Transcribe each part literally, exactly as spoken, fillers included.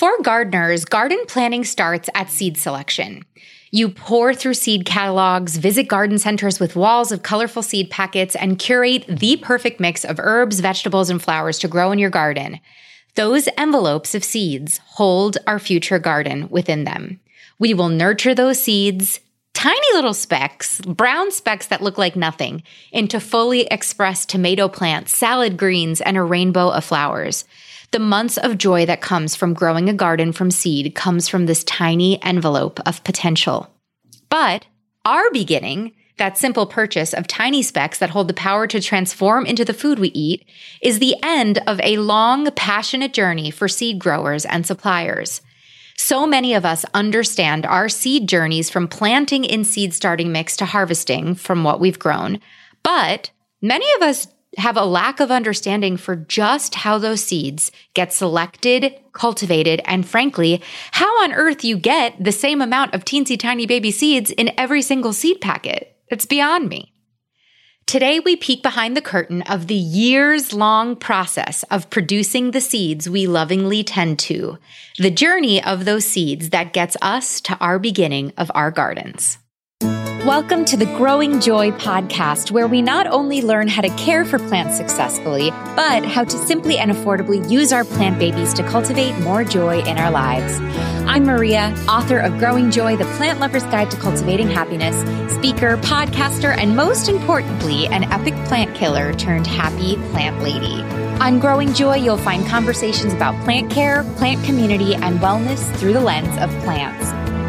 For gardeners, garden planning starts at seed selection. You pour through seed catalogs, visit garden centers with walls of colorful seed packets, and curate the perfect mix of herbs, vegetables, and flowers to grow in your garden. Those envelopes of seeds hold our future garden within them. We will nurture those seeds, tiny little specks, brown specks that look like nothing, into fully expressed tomato plants, salad greens, and a rainbow of flowers. The months of joy that comes from growing a garden from seed comes from this tiny envelope of potential. But our beginning, that simple purchase of tiny specks that hold the power to transform into the food we eat, is the end of a long, passionate journey for seed growers and suppliers. So many of us understand our seed journeys from planting in seed starting mix to harvesting from what we've grown, but many of us have a lack of understanding for just how those seeds get selected, cultivated, and frankly, how on earth you get the same amount of teensy tiny baby seeds in every single seed packet. It's beyond me. Today, we peek behind the curtain of the years-long process of producing the seeds we lovingly tend to, the journey of those seeds that gets us to our beginning of our gardens. Welcome to the Growing Joy podcast, where we not only learn how to care for plants successfully, but how to simply and affordably use our plant babies to cultivate more joy in our lives. I'm Maria, author of Growing Joy, The Plant Lover's Guide to Cultivating Happiness, speaker, podcaster, and most importantly, an epic plant killer turned happy plant lady. On Growing Joy, you'll find conversations about plant care, plant community, and wellness through the lens of plants.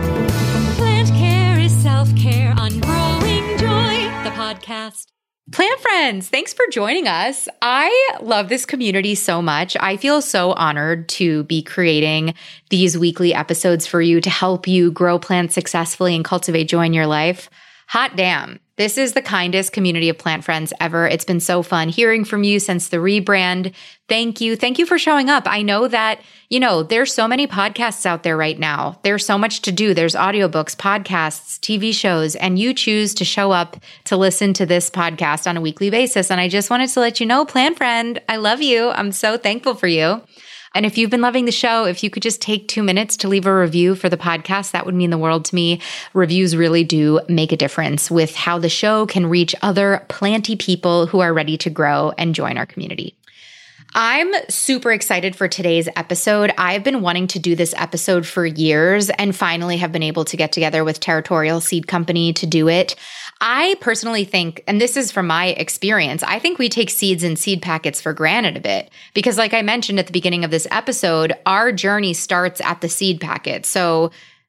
Plant care is self-care on Growing Joy, the podcast. Plant friends, thanks for joining us. I love this community so much. I feel so honored to be creating these weekly episodes for you to help you grow plants successfully and cultivate joy in your life. Hot damn. This is the kindest community of plant friends ever. It's been so fun hearing from you since the rebrand. Thank you. Thank you for showing up. I know that, you know, there's so many podcasts out there right now. There's so much to do. There's audiobooks, podcasts, T V shows, and you choose to show up to listen to this podcast on a weekly basis. And I just wanted to let you know, plant friend, I love you. I'm so thankful for you. And if you've been loving the show, if you could just take two minutes to leave a review for the podcast, that would mean the world to me. Reviews really do make a difference with how the show can reach other planty people who are ready to grow and join our community. I'm super excited for today's episode. I've been wanting to do this episode for years and finally have been able to get together with Territorial Seed Company to do it. I personally think, and this is from my experience, I think we take seeds and seed packets for granted a bit because like I mentioned at the beginning of this episode, our journey starts at the seed packet. So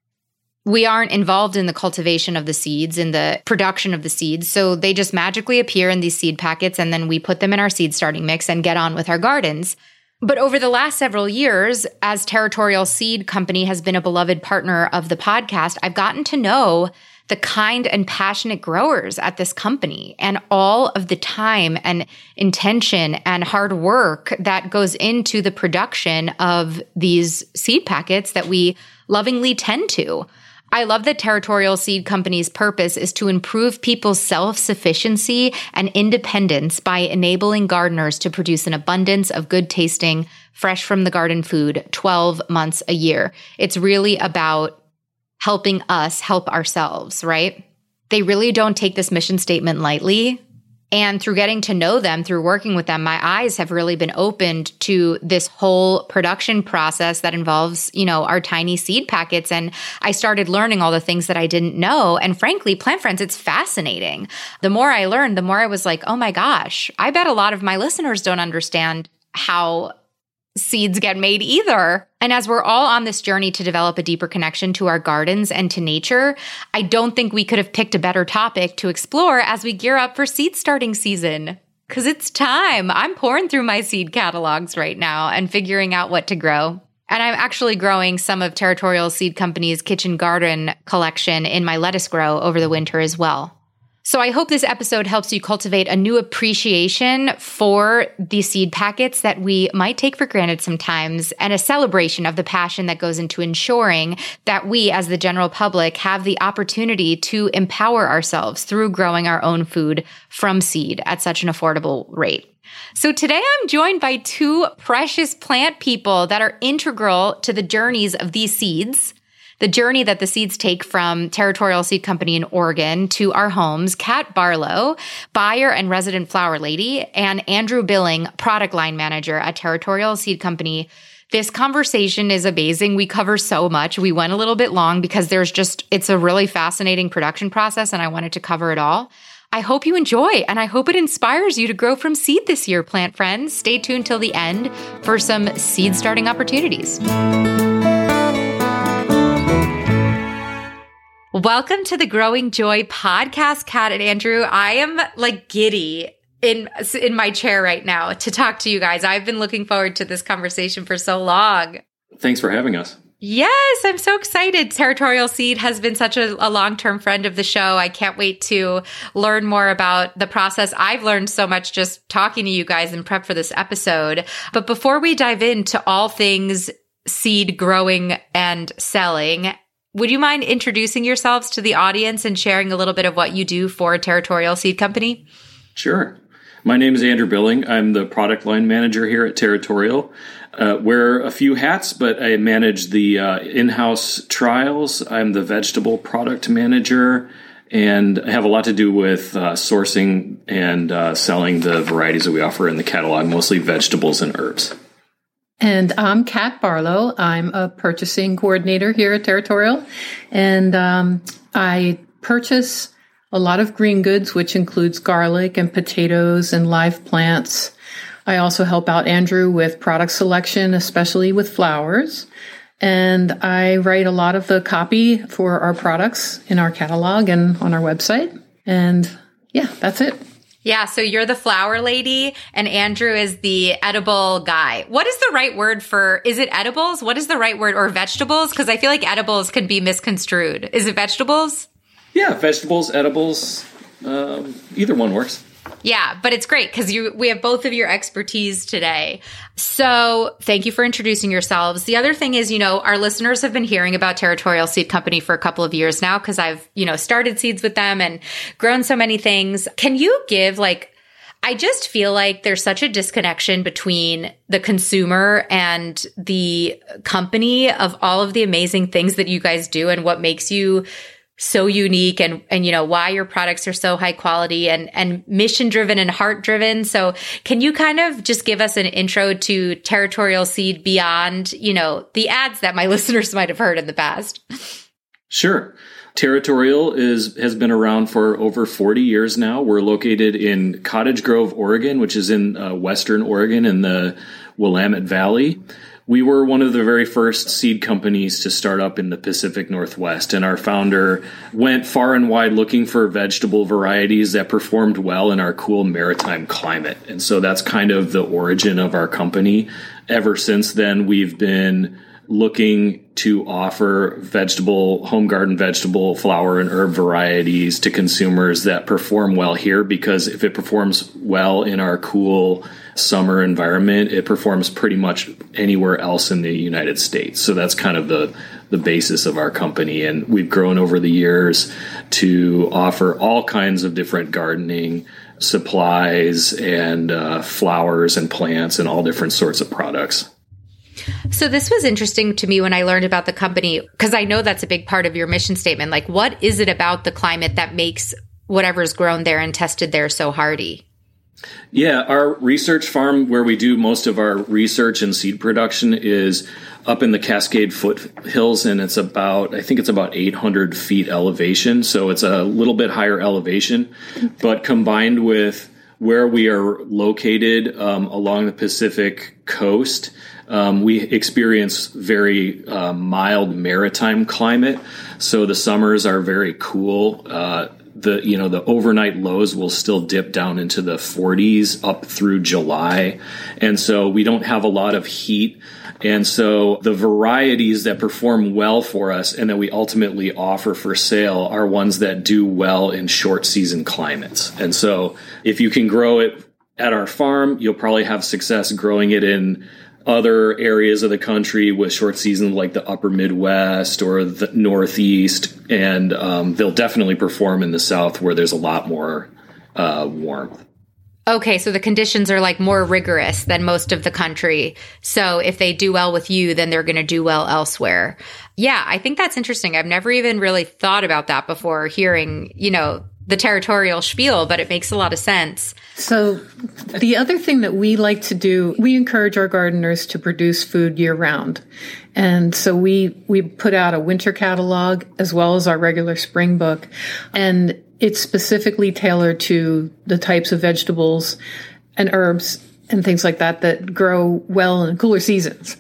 we aren't involved in the cultivation of the seeds, in the production of the seeds. So they just magically appear in these seed packets and then we put them in our seed starting mix and get on with our gardens. But over the last several years, as Territorial Seed Company has been a beloved partner of the podcast, I've gotten to know the kind and passionate growers at this company and all of the time and intention and hard work that goes into the production of these seed packets that we lovingly tend to. I love that Territorial Seed Company's purpose is to improve people's self-sufficiency and independence by enabling gardeners to produce an abundance of good-tasting, fresh from the garden food twelve months a year. It's really about helping us help ourselves, right? They really don't take this mission statement lightly. And through getting to know them, through working with them, my eyes have really been opened to this whole production process that involves, you know, our tiny seed packets. And I started learning all the things that I didn't know. And frankly, plant friends, it's fascinating. The more I learned, the more I was like, oh my gosh, I bet a lot of my listeners don't understand how seeds get made either. And as we're all on this journey to develop a deeper connection to our gardens and to nature, I don't think we could have picked a better topic to explore as we gear up for seed starting season. Because it's time. I'm pouring through my seed catalogs right now and figuring out what to grow. And I'm actually growing some of Territorial Seed Company's kitchen garden collection in my lettuce grow over the winter as well. So I hope this episode helps you cultivate a new appreciation for the seed packets that we might take for granted sometimes, and a celebration of the passion that goes into ensuring that we, as the general public, have the opportunity to empower ourselves through growing our own food from seed at such an affordable rate. So today I'm joined by two precious plant people that are integral to the journeys of these seeds. The journey that the seeds take from Territorial Seed Company in Oregon to our homes, Kat Barlow, buyer and resident flower lady, and Andrew Billing, product line manager at Territorial Seed Company. This conversation is amazing. We cover so much. We went a little bit long because there's just, it's a really fascinating production process, and I wanted to cover it all. I hope you enjoy, and I hope it inspires you to grow from seed this year, plant friends. Stay tuned till the end for some seed starting opportunities. Welcome to the Growing Joy podcast, Kat and Andrew. I am like giddy in in my chair right now to talk to you guys. I've been looking forward to this conversation for so long. Thanks for having us. Yes, I'm so excited. Territorial Seed has been such a, a long-term friend of the show. I can't wait to learn more about the process. I've learned so much just talking to you guys in prep for this episode. But before we dive into all things seed growing and selling, would you mind introducing yourselves to the audience and sharing a little bit of what you do for Territorial Seed Company? Sure. My name is Andrew Billing. I'm the product line manager here at Territorial. Uh, wear a few hats, but I manage the uh, in-house trials. I'm the vegetable product manager, and I have a lot to do with uh, sourcing and uh, selling the varieties that we offer in the catalog, mostly vegetables and herbs. And I'm Kat Barlow. I'm a purchasing coordinator here at Territorial, and um, I purchase a lot of green goods, which includes garlic and potatoes and live plants. I also help out Andrew with product selection, especially with flowers. And I write a lot of the copy for our products in our catalog and on our website. And yeah, that's it. Yeah, so you're the flower lady and Andrew is the edible guy. What is the right word for, is it edibles? What is the right word, or vegetables? Because I feel like edibles can be misconstrued. Is it vegetables? Yeah, vegetables, edibles, um, either one works. Yeah, but it's great because you we have both of your expertise today. So thank you for introducing yourselves. The other thing is, you know, our listeners have been hearing about Territorial Seed Company for a couple of years now because I've, you know, started seeds with them and grown so many things. Can you give like, I just feel like there's such a disconnection between the consumer and the company of all of the amazing things that you guys do and what makes you so unique, and, and, you know, why your products are so high quality and, and mission driven and heart driven. So can you kind of just give us an intro to Territorial Seed beyond, you know, the ads that my listeners might have heard in the past? Sure. Territorial is has been around for over forty years now. We're located in Cottage Grove, Oregon, which is in uh, Western Oregon in the Willamette Valley. We were one of the very first seed companies to start up in the Pacific Northwest, and our founder went far and wide looking for vegetable varieties that performed well in our cool maritime climate. And so that's kind of the origin of our company. Ever since then, we've been looking to offer vegetable, home garden vegetable, flower, and herb varieties to consumers that perform well here, because if it performs well in our cool summer environment, it performs pretty much anywhere else in the United States. So that's kind of the, the basis of our company. And we've grown over the years to offer all kinds of different gardening supplies and uh, flowers and plants and all different sorts of products. So this was interesting to me when I learned about the company, because I know that's a big part of your mission statement. Like, what is it about the climate that makes whatever's grown there and tested there so hardy? Yeah, our research farm where we do most of our research and seed production is up in the Cascade Foothills, and it's about, I think it's about eight hundred feet elevation. So it's a little bit higher elevation, but combined with where we are located um, along the Pacific coast, Um, we experience very uh, mild maritime climate. So the summers are very cool. Uh, the, you know, the overnight lows will still dip down into the forties up through July. And so we don't have a lot of heat. And so the varieties that perform well for us and that we ultimately offer for sale are ones that do well in short season climates. And so if you can grow it at our farm, you'll probably have success growing it in other areas of the country with short season, like the upper Midwest or the Northeast. And um, they'll definitely perform in the South where there's a lot more uh, warmth. Okay, so the conditions are like more rigorous than most of the country. So if they do well with you, then they're going to do well elsewhere. Yeah, I think that's interesting. I've never even really thought about that before hearing, you know, the territorial spiel, but it makes a lot of sense. So the other thing that we like to do, we encourage our gardeners to produce food year round. And so we, we put out a winter catalog as well as our regular spring book. And it's specifically tailored to the types of vegetables and herbs and things like that that grow well in cooler seasons.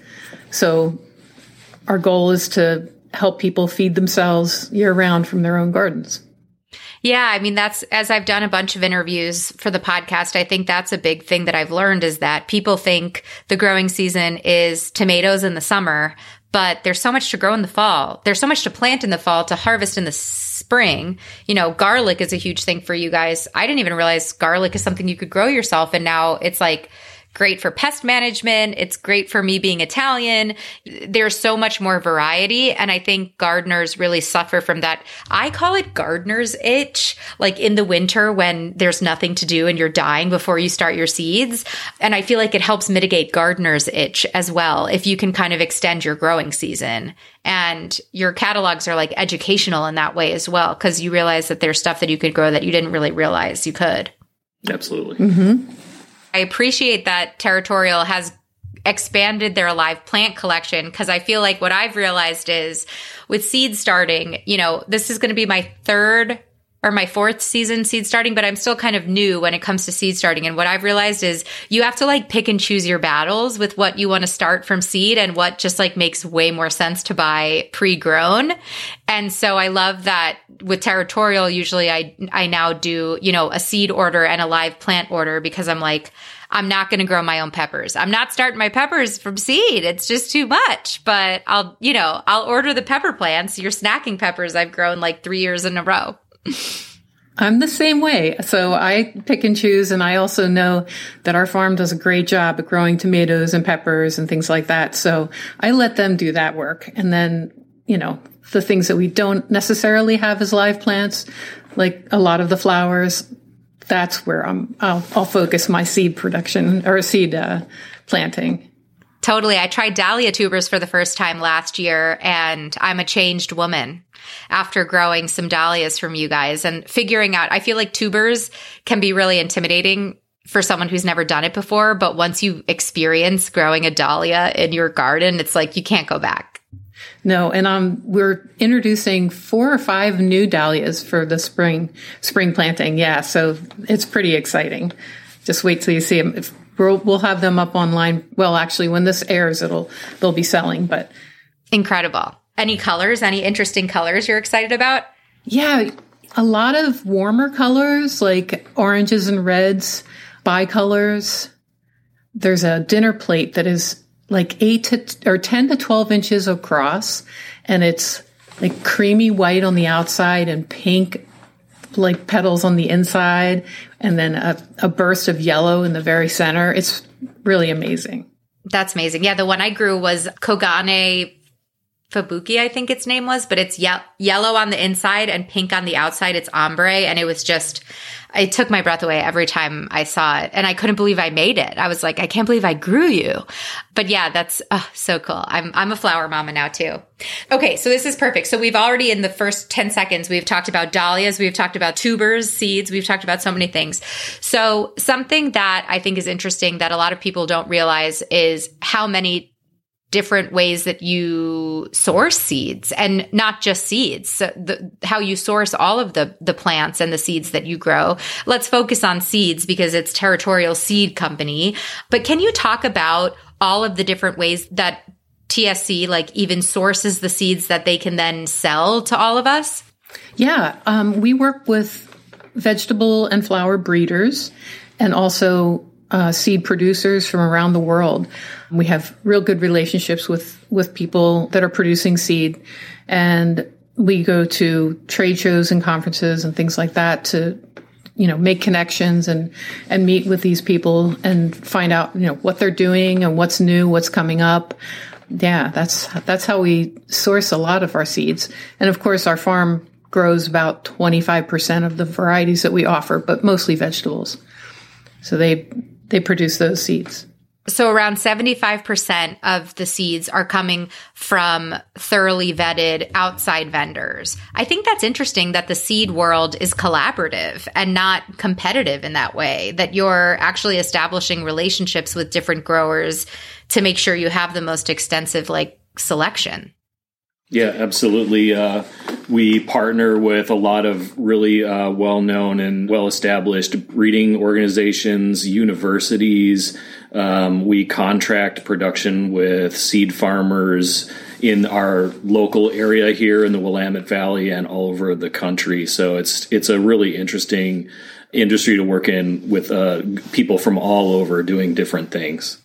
So our goal is to help people feed themselves year round from their own gardens. Yeah, I mean, that's, as I've done a bunch of interviews for the podcast, I think that's a big thing that I've learned is that people think the growing season is tomatoes in the summer, but there's so much to grow in the fall. There's so much to plant in the fall to harvest in the spring. You know, garlic is a huge thing for you guys. I didn't even realize garlic is something you could grow yourself. And now it's like great for pest management. It's great for me being Italian. There's so much more variety. And I think gardeners really suffer from that. I call it gardener's itch, like in the winter when there's nothing to do and you're dying before you start your seeds. And I feel like it helps mitigate gardener's itch as well if you can kind of extend your growing season. And your catalogs are like educational in that way as well, because you realize that there's stuff that you could grow that you didn't really realize you could. Absolutely. Mm-hmm. I appreciate that Territorial has expanded their live plant collection, because I feel like what I've realized is with seed starting, you know, this is going to be my third or my fourth season seed starting, but I'm still kind of new when it comes to seed starting. And what I've realized is you have to like pick and choose your battles with what you want to start from seed and what just like makes way more sense to buy pre-grown. And so I love that with Territorial, usually I, I now do, you know, a seed order and a live plant order, because I'm like, I'm not going to grow my own peppers. I'm not starting my peppers from seed. It's just too much, but I'll, you know, I'll order the pepper plants, your snacking peppers I've grown like three years in a row. I'm the same way. So I pick and choose. And I also know that our farm does a great job at growing tomatoes and peppers and things like that. So I let them do that work. And then, you know, the things that we don't necessarily have as live plants, like a lot of the flowers, that's where I'm, I'll, I'll focus my seed production or seed uh, planting. Totally. I tried dahlia tubers for the first time last year, and I'm a changed woman after growing some dahlias from you guys and figuring out, I feel like tubers can be really intimidating for someone who's never done it before. But once you experience growing a dahlia in your garden, it's like you can't go back. No, and um, we're introducing four or five new dahlias for the spring spring planting. Yeah, so it's pretty exciting. Just wait till you see them. If we'll, we'll have them up online. Well, actually, when this airs, it'll they'll be selling. But incredible. Any colors? Any interesting colors you're excited about? Yeah, a lot of warmer colors like oranges and reds, bicolors. There's a dinner plate that is like eight to or ten to twelve inches across, and it's like creamy white on the outside and pink like petals on the inside, and then a, a burst of yellow in the very center. It's really amazing. That's amazing. Yeah, the one I grew was Kogane Fubuki, I think its name was, but it's ye- yellow on the inside and pink on the outside. It's ombre, and it was just, it took my breath away every time I saw it. And I couldn't believe I made it. I was like, I can't believe I grew you. But yeah, that's oh, so cool. I'm I'm a flower mama now too. Okay, so this is perfect. So we've already, in the first ten seconds, we've talked about dahlias, we've talked about tubers, seeds, we've talked about so many things. So something that I think is interesting that a lot of people don't realize is how many different ways that you source seeds, and not just seeds, so the, how you source all of the, the plants and the seeds that you grow. Let's focus on seeds because it's Territorial Seed Company. But can you talk about all of the different ways that T S C like even sources the seeds that they can then sell to all of us? Yeah, um, we work with vegetable and flower breeders and also uh, seed producers from around the world. We have real good relationships with, with people that are producing seed. And we go to trade shows and conferences and things like that to, you know, make connections and, and meet with these people and find out, you know, what they're doing and what's new, what's coming up. Yeah, that's, that's how we source a lot of our seeds. And of course, our farm grows about twenty-five percent of the varieties that we offer, but mostly vegetables. So they, they produce those seeds. So around seventy-five percent of the seeds are coming from thoroughly vetted outside vendors. I think that's interesting that the seed world is collaborative and not competitive in that way, that you're actually establishing relationships with different growers to make sure you have the most extensive like selection. Yeah, absolutely. Uh, we partner with a lot of really uh, well-known and well-established breeding organizations, universities. Um, we contract production with seed farmers in our local area here in the Willamette Valley and all over the country. So it's it's a really interesting industry to work in with uh, people from all over doing different things.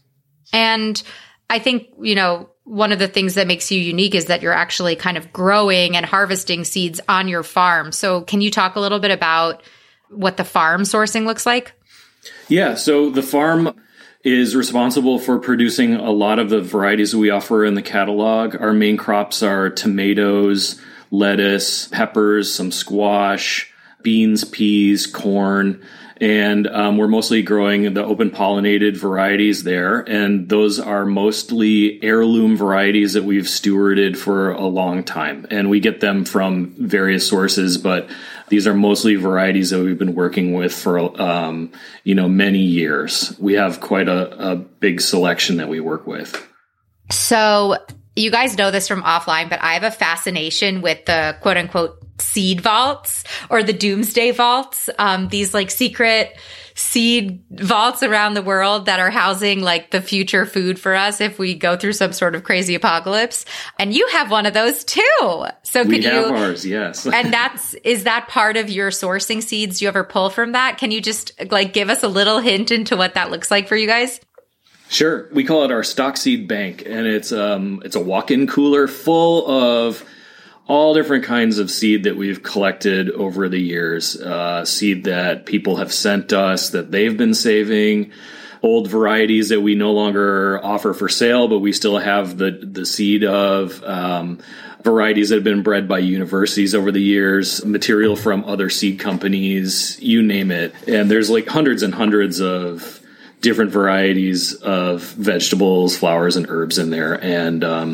And I think, you know, one of the things that makes you unique is that you're actually kind of growing and harvesting seeds on your farm. So can you talk a little bit about what the farm sourcing looks like? Yeah, so the farm is responsible for producing a lot of the varieties that we offer in the catalog. Our main crops are tomatoes, lettuce, peppers, some squash, beans, peas, corn. And um, we're mostly growing the open pollinated varieties there. And those are mostly heirloom varieties that we've stewarded for a long time. And we get them from various sources, but these are mostly varieties that we've been working with for, um, you know, many years. We have quite a, a big selection that we work with. So you guys know this from offline, but I have a fascination with the quote unquote seed vaults or the doomsday vaults. Um, these like secret seed vaults around the world that are housing like the future food for us if we go through some sort of crazy apocalypse. And you have one of those too. So we could have you, ours, yes. And that's, is that part of your sourcing seeds? Do you ever pull from that? Can you just like give us a little hint into what that looks like for you guys? Sure. We call it our stock seed bank, and it's um it's a walk-in cooler full of all different kinds of seed that we've collected over the years. Uh, seed that people have sent us that they've been saving, old varieties that we no longer offer for sale, but we still have the the seed of. Um, varieties that have been bred by universities over the years, material from other seed companies, you name it. And there's like hundreds and hundreds of different varieties of vegetables, flowers, and herbs in there. And um,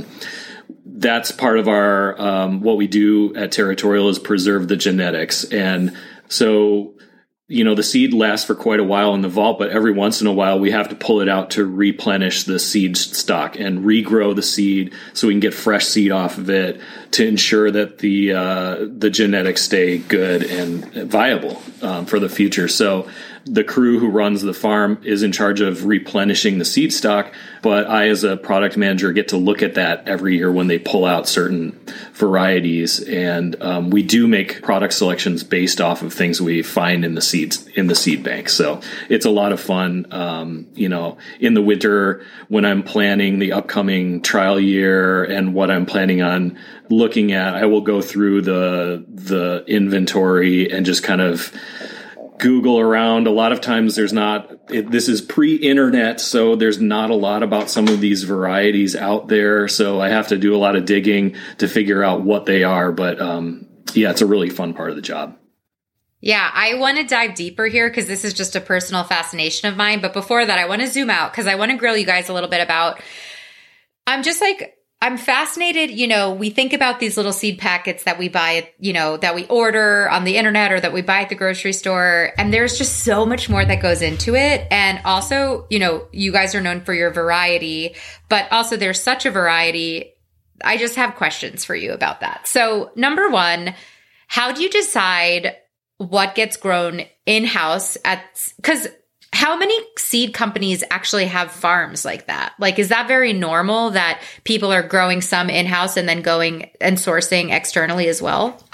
that's part of our, um, what we do at Territorial is preserve the genetics. And so, you know, the seed lasts for quite a while in the vault, but every once in a while we have to pull it out to replenish the seed stock and regrow the seed so we can get fresh seed off of it to ensure that the uh, the genetics stay good and viable um, for the future. So the crew who runs the farm is in charge of replenishing the seed stock, but I, as a product manager, get to look at that every year when they pull out certain varieties. And um, we do make product selections based off of things we find in the seeds in the seed bank. So it's a lot of fun. Um, you know, in the winter when I'm planning the upcoming trial year and what I'm planning on looking at, I will go through the the inventory and just kind of Google around. A lot of times there's not, it, this is pre-internet, so there's not a lot about some of these varieties out there. So I have to do a lot of digging to figure out what they are. But um, yeah, it's a really fun part of the job. Yeah, I want to dive deeper here because this is just a personal fascination of mine. But before that, I want to zoom out because I want to grill you guys a little bit about, I'm just like, I'm fascinated, you know, we think about these little seed packets that we buy, you know, that we order on the internet or that we buy at the grocery store. And there's just so much more that goes into it. And also, you know, you guys are known for your variety, but also there's such a variety. I just have questions for you about that. So number one, how do you decide what gets grown in-house at, because how many seed companies actually have farms like that? Like, is that very normal that people are growing some in-house and then going and sourcing externally as well?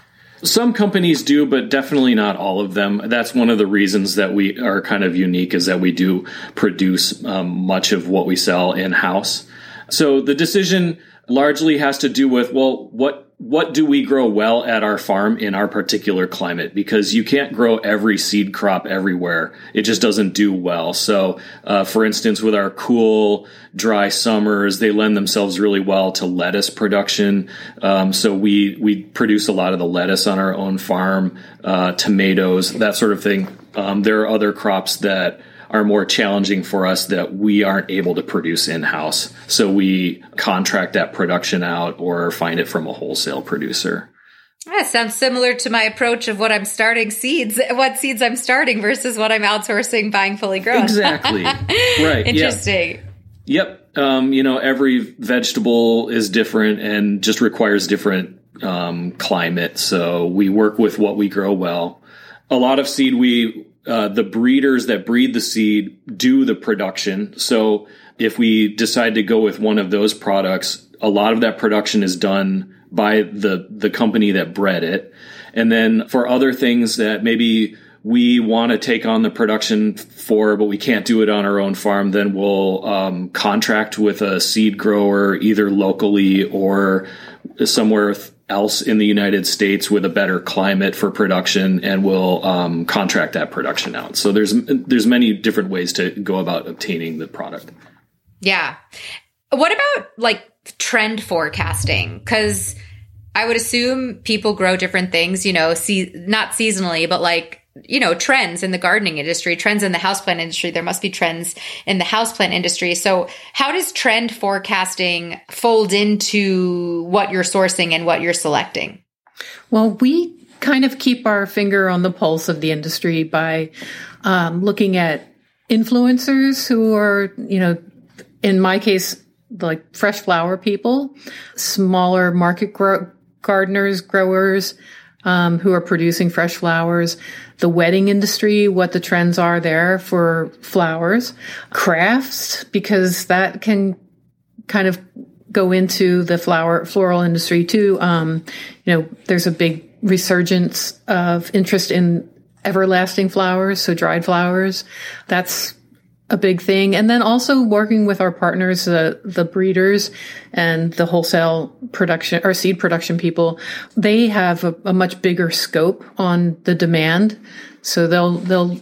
Some companies do, but definitely not all of them. That's one of the reasons that we are kind of unique, is that we do produce um, much of what we sell in-house. So the decision largely has to do with, well, what what do we grow well at our farm in our particular climate? Because you can't grow every seed crop everywhere. It just doesn't do well. So, uh, for instance, with our cool, dry summers, they lend themselves really well to lettuce production. Um, so we we produce a lot of the lettuce on our own farm, uh, tomatoes, that sort of thing. Um, there are other crops that are more challenging for us that we aren't able to produce in-house. So we contract that production out or find it from a wholesale producer. That sounds similar to my approach of what I'm starting seeds, what seeds I'm starting versus what I'm outsourcing, buying fully grown. Exactly. Right. Interesting. Yeah. Yep. Um, you know, every vegetable is different and just requires different um, climate. So we work with what we grow well. A lot of seed we Uh, the breeders that breed the seed do the production. So if we decide to go with one of those products, a lot of that production is done by the, the company that bred it. And then for other things that maybe we want to take on the production for, but we can't do it on our own farm, then we'll um, contract with a seed grower either locally or somewhere else in the United States with a better climate for production, and we'll um, contract that production out. So there's there's many different ways to go about obtaining the product. Yeah. What about like trend forecasting? Because I would assume people grow different things, you know, see, not seasonally, but like, you know, trends in the gardening industry, trends in the houseplant industry. There must be trends in the houseplant industry. So how does trend forecasting fold into what you're sourcing and what you're selecting? Well, we kind of keep our finger on the pulse of the industry by um, looking at influencers who are, you know, in my case, like fresh flower people, smaller market grow- gardeners, growers, Um, who are producing fresh flowers, the wedding industry, what the trends are there for flowers, crafts, because that can kind of go into the flower floral industry too. Um, you know, there's a big resurgence of interest in everlasting flowers, so dried flowers. That's a big thing. And then also working with our partners, the, the breeders and the wholesale production or seed production people, they have a, a much bigger scope on the demand. So they'll, they'll,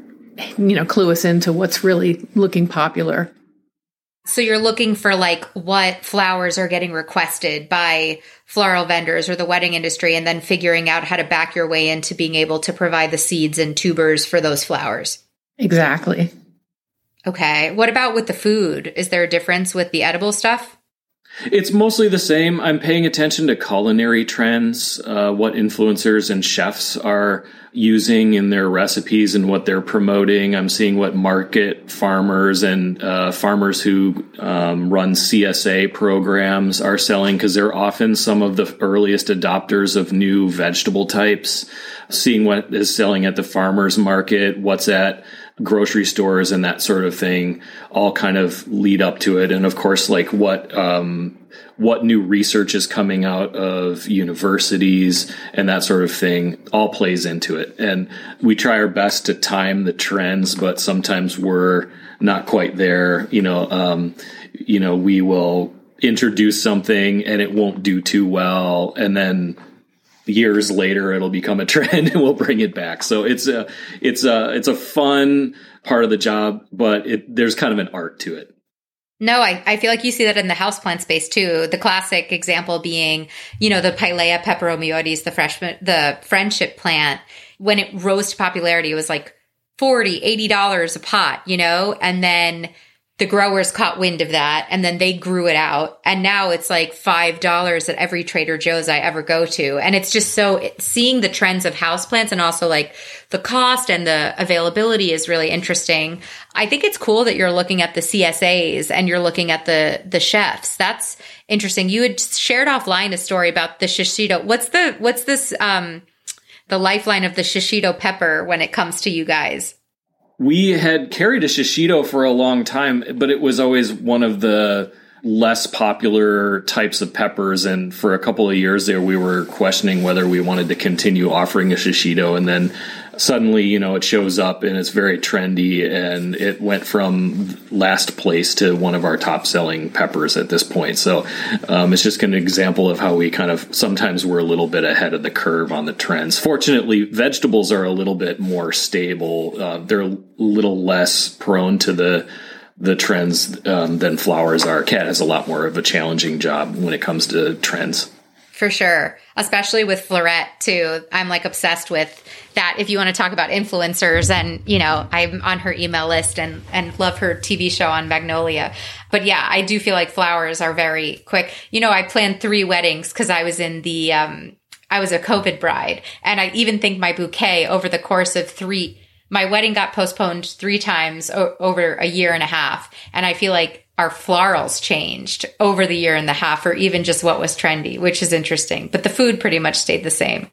you know, clue us into what's really looking popular. So you're looking for like what flowers are getting requested by floral vendors or the wedding industry, and then figuring out how to back your way into being able to provide the seeds and tubers for those flowers. Exactly. Okay. What about with the food? Is there a difference with the edible stuff? It's mostly the same. I'm paying attention to culinary trends, uh, what influencers and chefs are using in their recipes and what they're promoting. I'm seeing what market farmers and uh, farmers who um, run C S A programs are selling, because they're often some of the earliest adopters of new vegetable types. Seeing what is selling at the farmers market, what's at grocery stores and that sort of thing, all kind of lead up to it. And of course, like what, um, what new research is coming out of universities and that sort of thing all plays into it. And we try our best to time the trends, but sometimes we're not quite there. You know, um, you know, we will introduce something and it won't do too well. And then years later, it'll become a trend and we'll bring it back. So it's a, it's a, it's a fun part of the job, but it, there's kind of an art to it. No, I, I feel like you see that in the houseplant space too. The classic example being, you know, the Pilea peperomioides, the freshman, the friendship plant. When it rose to popularity, it was like forty dollars, eighty dollars a pot, you know, and then the growers caught wind of that and then they grew it out. And now it's like five dollars at every Trader Joe's I ever go to. And it's just so it, seeing the trends of houseplants and also like the cost and the availability is really interesting. I think it's cool that you're looking at the C S As and you're looking at the, the chefs. That's interesting. You had shared offline a story about the shishito. What's the, what's this, um, the lifeline of the shishito pepper when it comes to you guys? We had carried a shishito for a long time, but it was always one of the less popular types of peppers. And for a couple of years there, we were questioning whether we wanted to continue offering a shishito. And then suddenly, you know, it shows up and it's very trendy, and it went from last place to one of our top selling peppers at this point. So um, it's just an example of how we kind of sometimes we're a little bit ahead of the curve on the trends. Fortunately, vegetables are a little bit more stable. Uh, they're a little less prone to the the trends um, than flowers are. Kat has a lot more of a challenging job when it comes to trends. For sure. Especially with Fleurette too. I'm like obsessed with that. If you want to talk about influencers, and, you know, I'm on her email list and, and love her T V show on Magnolia. But yeah, I do feel like flowers are very quick. You know, I planned three weddings because I was in the, um, I was a COVID bride. And I even think my bouquet over the course of three, my wedding got postponed three times o- over a year and a half. And I feel like our florals changed over the year and a half, or even just what was trendy, which is interesting. But the food pretty much stayed the same.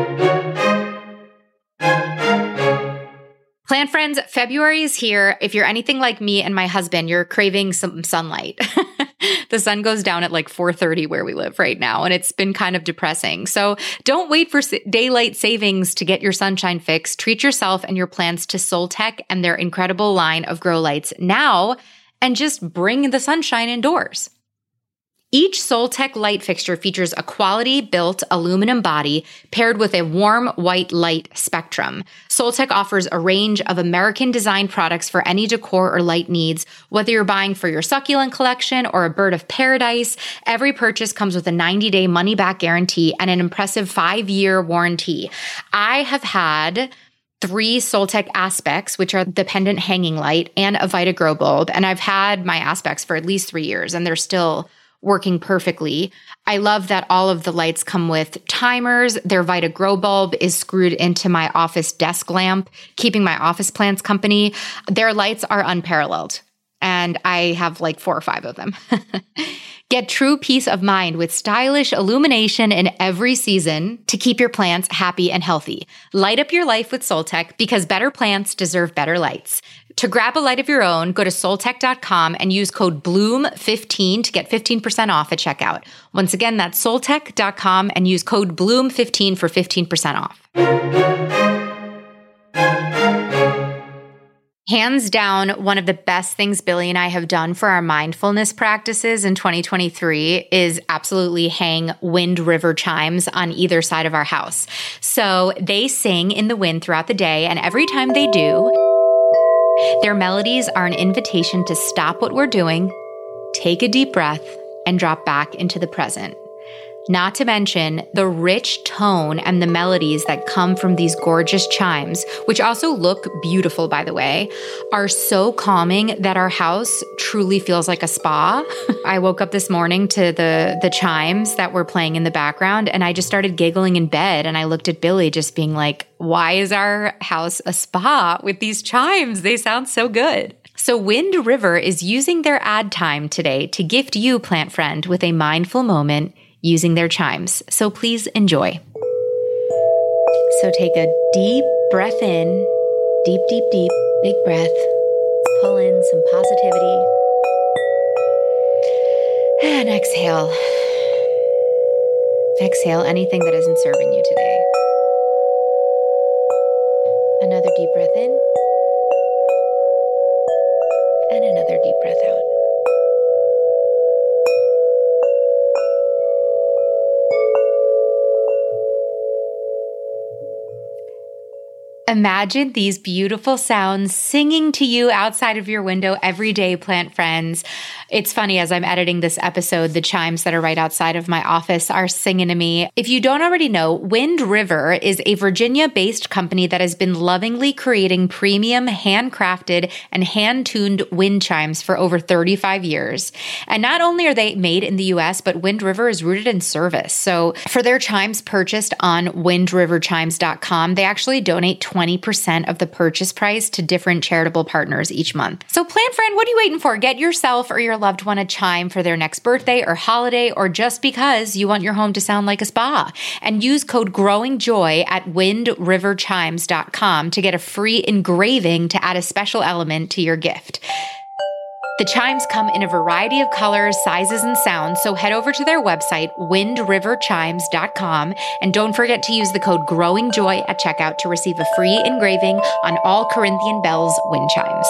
Plant friends, February is here. If you're anything like me and my husband, you're craving some sunlight. The sun goes down at like four thirty where we live right now, and it's been kind of depressing. So don't wait for daylight savings to get your sunshine fix. Treat yourself and your plants to Soltech and their incredible line of grow lights now, and just bring the sunshine indoors. Each Soltech light fixture features a quality-built aluminum body paired with a warm white light spectrum. Soltech offers a range of American-designed products for any decor or light needs. Whether you're buying for your succulent collection or a bird of paradise, every purchase comes with a ninety-day money-back guarantee and an impressive five-year warranty. I have had three Soltech Aspects, which are the pendant hanging light, and a Vita Grow bulb. And I've had my Aspects for at least three years, and they're still working perfectly. I love that all of the lights come with timers. Their Vita Grow bulb is screwed into my office desk lamp, keeping my office plants company. Their lights are unparalleled, and I have like four or five of them. Get true peace of mind with stylish illumination in every season to keep your plants happy and healthy. Light up your life with Soltech, because better plants deserve better lights. To grab a light of your own, go to soltech dot com and use code bloom fifteen to get fifteen percent off at checkout. Once again, that's soltech dot com and use code bloom fifteen for fifteen percent off. Hands down, one of the best things Billy and I have done for our mindfulness practices in twenty twenty-three is absolutely hang wind river chimes on either side of our house. So they sing in the wind throughout the day, and every time they do, their melodies are an invitation to stop what we're doing, take a deep breath, and drop back into the present. Not to mention the rich tone and the melodies that come from these gorgeous chimes, which also look beautiful, by the way, are so calming that our house truly feels like a spa. I woke up this morning to the, the chimes that were playing in the background, and I just started giggling in bed, and I looked at Billy just being like, why is our house a spa with these chimes? They sound so good. So Wind River is using their ad time today to gift you, plant friend, with a mindful moment using their chimes. So please enjoy. So take a deep breath in, deep, deep, deep, big breath. Pull in some positivity. And exhale. Exhale anything that isn't serving you today. Another deep breath in. And another deep breath out. Imagine these beautiful sounds singing to you outside of your window every day, plant friends. It's funny, as I'm editing this episode, the chimes that are right outside of my office are singing to me. If you don't already know, Wind River is a Virginia-based company that has been lovingly creating premium, handcrafted, and hand-tuned wind chimes for over thirty-five years. And not only are they made in the U S, but Wind River is rooted in service. So for their chimes purchased on wind river chimes dot com, they actually donate twenty percent of the purchase price to different charitable partners each month. So plant friend, what are you waiting for? Get yourself or your loved one a chime for their next birthday or holiday, or just because you want your home to sound like a spa. And use code GROWINGJOY at wind river chimes dot com to get a free engraving to add a special element to your gift. The chimes come in a variety of colors, sizes, and sounds, so head over to their website, wind river chimes dot com, and don't forget to use the code GROWINGJOY at checkout to receive a free engraving on all Corinthian Bells wind chimes.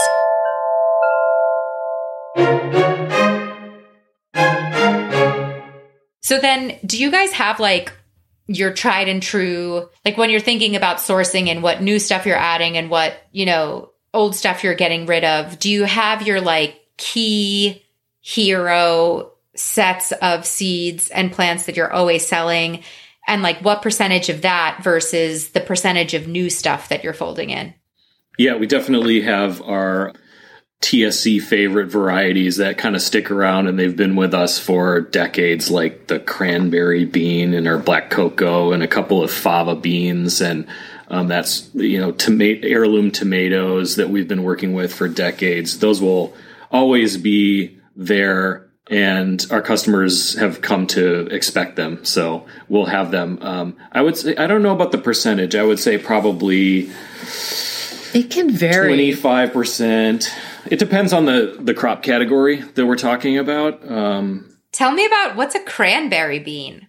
So then, do you guys have like your tried and true, like when you're thinking about sourcing and what new stuff you're adding and what, you know, old stuff you're getting rid of, do you have your like key hero sets of seeds and plants that you're always selling? And like what percentage of that versus the percentage of new stuff that you're folding in? Yeah, we definitely have our T S C favorite varieties that kind of stick around and they've been with us for decades, like the cranberry bean and our black cocoa and a couple of fava beans. And um, that's, you know, tomato, heirloom tomatoes that we've been working with for decades. Those will always be there, and our customers have come to expect them. So we'll have them. Um, I would say, I don't know about the percentage. I would say probably it can vary. twenty-five percent. It depends on the, the crop category that we're talking about. Um, Tell me about what's a cranberry bean?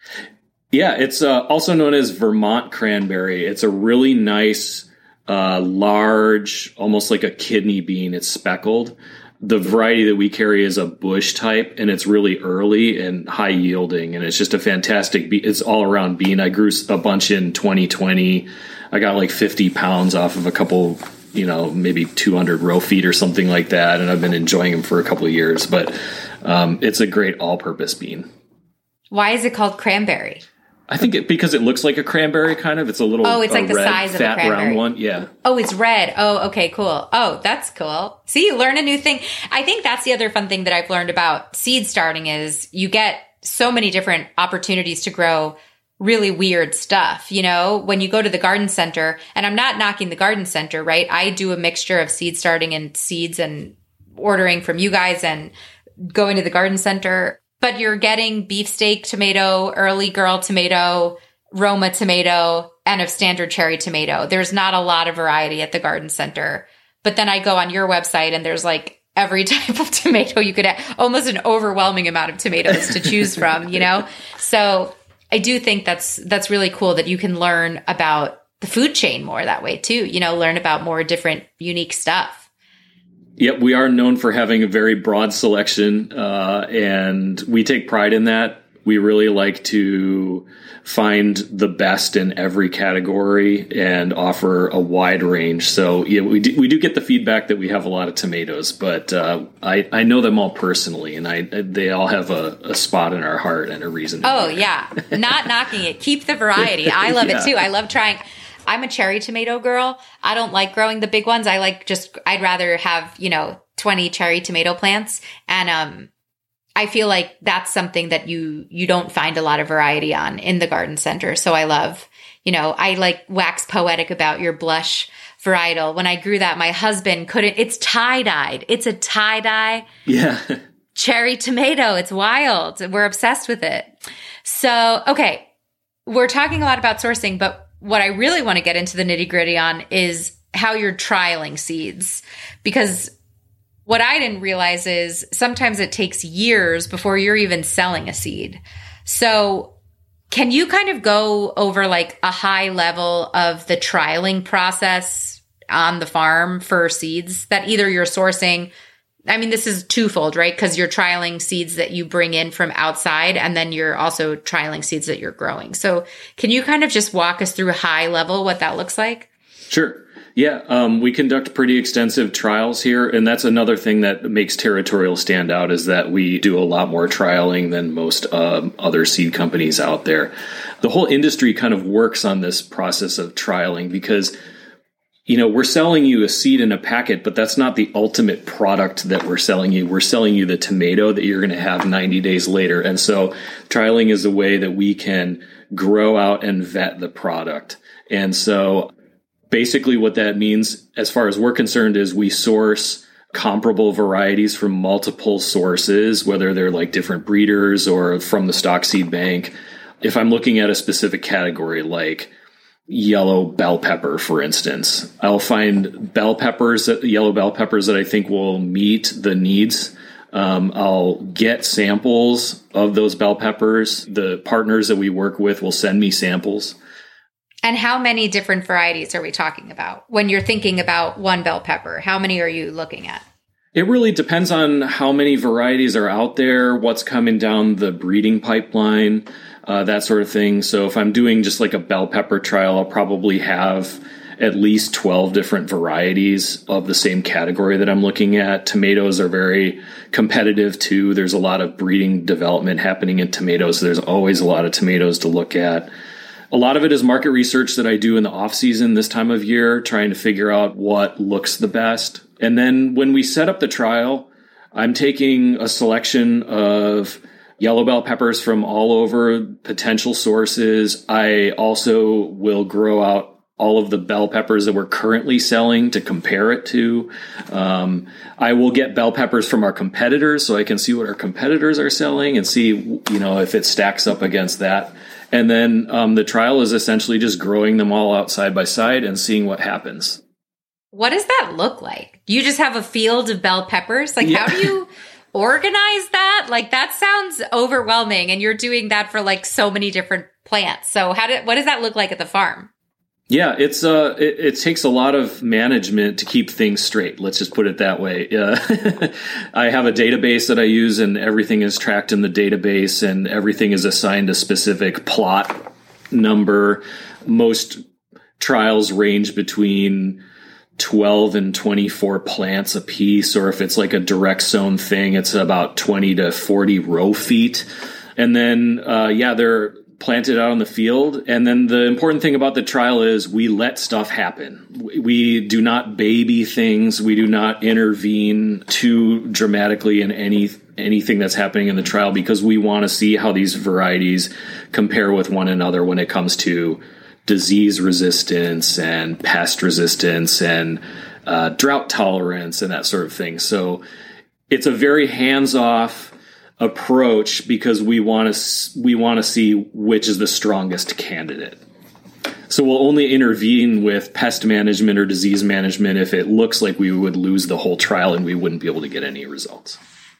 Yeah, it's uh, also known as Vermont cranberry. It's a really nice, uh, large, almost like a kidney bean. It's speckled. The variety that we carry is a bush type, and it's really early and high yielding, and it's just a fantastic bean. It's all around bean. I grew a bunch in twenty twenty. I got like fifty pounds off of a couple, you know, maybe two hundred row feet or something like that, and I've been enjoying them for a couple of years. But um, it's a great all-purpose bean. Why is it called cranberry? I think it because it looks like a cranberry, kind of. It's a little oh, it's like the red, size of fat, a cranberry. round one. Yeah. Oh, it's red. Oh, okay, cool. Oh, that's cool. See, you learn a new thing. I think that's the other fun thing that I've learned about seed starting is you get so many different opportunities to grow really weird stuff. You know, when you go to the garden center, and I'm not knocking the garden center, right? I do a mixture of seed starting and seeds and ordering from you guys and going to the garden center. But you're getting beefsteak tomato, early girl tomato, Roma tomato, and a standard cherry tomato. There's not a lot of variety at the garden center. But then I go on your website and there's like every type of tomato you could have, almost an overwhelming amount of tomatoes to choose from, you know? So I do think that's that's really cool that you can learn about the food chain more that way too, you know, learn about more different unique stuff. Yep, we are known for having a very broad selection, uh, and we take pride in that. We really like to find the best in every category and offer a wide range. So yeah, we do, we do get the feedback that we have a lot of tomatoes, but uh, I, I know them all personally, and I they all have a, a spot in our heart and a reason. Oh, yeah. Not knocking it. Keep the variety. I love yeah. it too. I love trying. I'm a cherry tomato girl. I don't like growing the big ones. I like just, I'd rather have, you know, twenty cherry tomato plants. And, um, I feel like that's something that you, you don't find a lot of variety on in the garden center. So I love, you know, I like wax poetic about your blush varietal. When I grew that, my husband couldn't, it's tie-dyed. It's a tie-dye. Yeah. Cherry tomato. It's wild. We're obsessed with it. So, okay. We're talking a lot about sourcing, but what I really want to get into the nitty gritty on is how you're trialing seeds, because what I didn't realize is sometimes it takes years before you're even selling a seed. So can you kind of go over like a high level of the trialing process on the farm for seeds that either you're sourcing? I mean, this is twofold, right? Because you're trialing seeds that you bring in from outside, and then you're also trialing seeds that you're growing. So can you kind of just walk us through a high level what that looks like? Sure. Yeah, um, we conduct pretty extensive trials here, and that's another thing that makes Territorial stand out is that we do a lot more trialing than most um, other seed companies out there. The whole industry kind of works on this process of trialing because, you know, we're selling you a seed in a packet, but that's not the ultimate product that we're selling you. We're selling you the tomato that you're going to have ninety days later. And so trialing is a way that we can grow out and vet the product. And so basically what that means, as far as we're concerned, is we source comparable varieties from multiple sources, whether they're like different breeders or from the stock seed bank. If I'm looking at a specific category like yellow bell pepper, for instance. I'll find bell peppers, yellow bell peppers that I think will meet the needs. Um, I'll get samples of those bell peppers. The partners that we work with will send me samples. And how many different varieties are we talking about when you're thinking about one bell pepper? How many are you looking at? It really depends on how many varieties are out there, what's coming down the breeding pipeline, uh, that sort of thing. So if I'm doing just like a bell pepper trial, I'll probably have at least twelve different varieties of the same category that I'm looking at. Tomatoes are very competitive too. There's a lot of breeding development happening in tomatoes. So there's always a lot of tomatoes to look at. A lot of it is market research that I do in the off season this time of year, trying to figure out what looks the best. And then when we set up the trial, I'm taking a selection of yellow bell peppers from all over potential sources. I also will grow out all of the bell peppers that we're currently selling to compare it to. Um, I will get bell peppers from our competitors so I can see what our competitors are selling and see, you know, if it stacks up against that. And then um, the trial is essentially just growing them all out side by side and seeing what happens. What does that look like? Do you just have a field of bell peppers? Like, yeah. How do you organize that? Like, that sounds overwhelming. And you're doing that for like so many different plants. So how did, what does that look like at the farm? Yeah, it's uh, it, it takes a lot of management to keep things straight. Let's just put it that way. Uh, I have a database that I use, and everything is tracked in the database, and everything is assigned a specific plot number. Most trials range between twelve and twenty-four plants a piece, or if it's like a direct sown thing, it's about twenty to forty row feet. And then, uh, yeah, they're planted out in the field. And then the important thing about the trial is we let stuff happen. We do not baby things. We do not intervene too dramatically in any anything that's happening in the trial, because we want to see how these varieties compare with one another when it comes to disease resistance and pest resistance and uh, drought tolerance and that sort of thing. So it's a very hands-off approach because we want to we want to see which is the strongest candidate. So we'll only intervene with pest management or disease management if it looks like we would lose the whole trial and we wouldn't be able to get any results.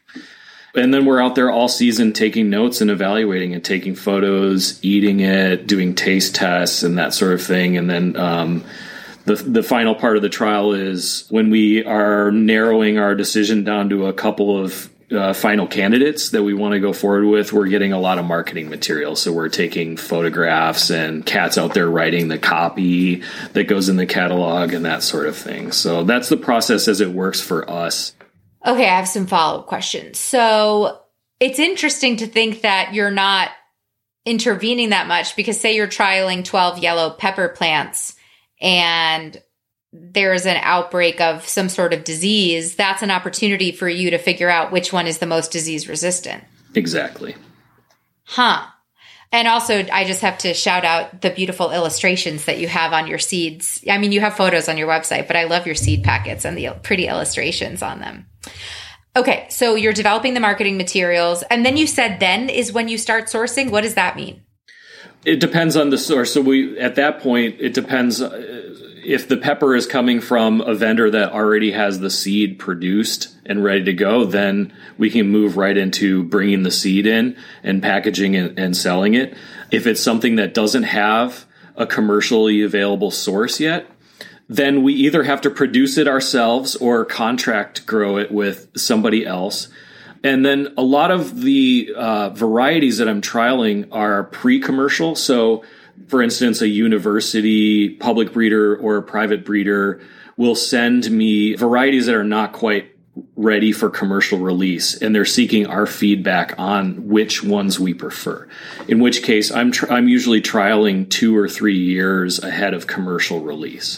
And then we're out there all season taking notes and evaluating it, taking photos, eating it, doing taste tests and that sort of thing. And then um, the the final part of the trial is when we are narrowing our decision down to a couple of Uh, final candidates that we want to go forward with, we're getting a lot of marketing material. So we're taking photographs, and Kat's out there writing the copy that goes in the catalog and that sort of thing. So that's the process as it works for us. Okay, I have some follow-up questions. So it's interesting to think that you're not intervening that much, because say you're trialing twelve yellow pepper plants and there's an outbreak of some sort of disease, that's an opportunity for you to figure out which one is the most disease resistant. Exactly. Huh. And also, I just have to shout out the beautiful illustrations that you have on your seeds. I mean, you have photos on your website, but I love your seed packets and the pretty illustrations on them. Okay, so you're developing the marketing materials, and then you said then is when you start sourcing. What does that mean? It depends on the source. So we, at that point, it depends. Uh, if the pepper is coming from a vendor that already has the seed produced and ready to go, then we can move right into bringing the seed in and packaging and, and selling it. If it's something that doesn't have a commercially available source yet, then we either have to produce it ourselves or contract grow it with somebody else. And then a lot of the uh, varieties that I'm trialing are pre-commercial. So for instance, a university public breeder or a private breeder will send me varieties that are not quite ready for commercial release, and they're seeking our feedback on which ones we prefer. In which case, I'm tr- I'm usually trialing two or three years ahead of commercial release.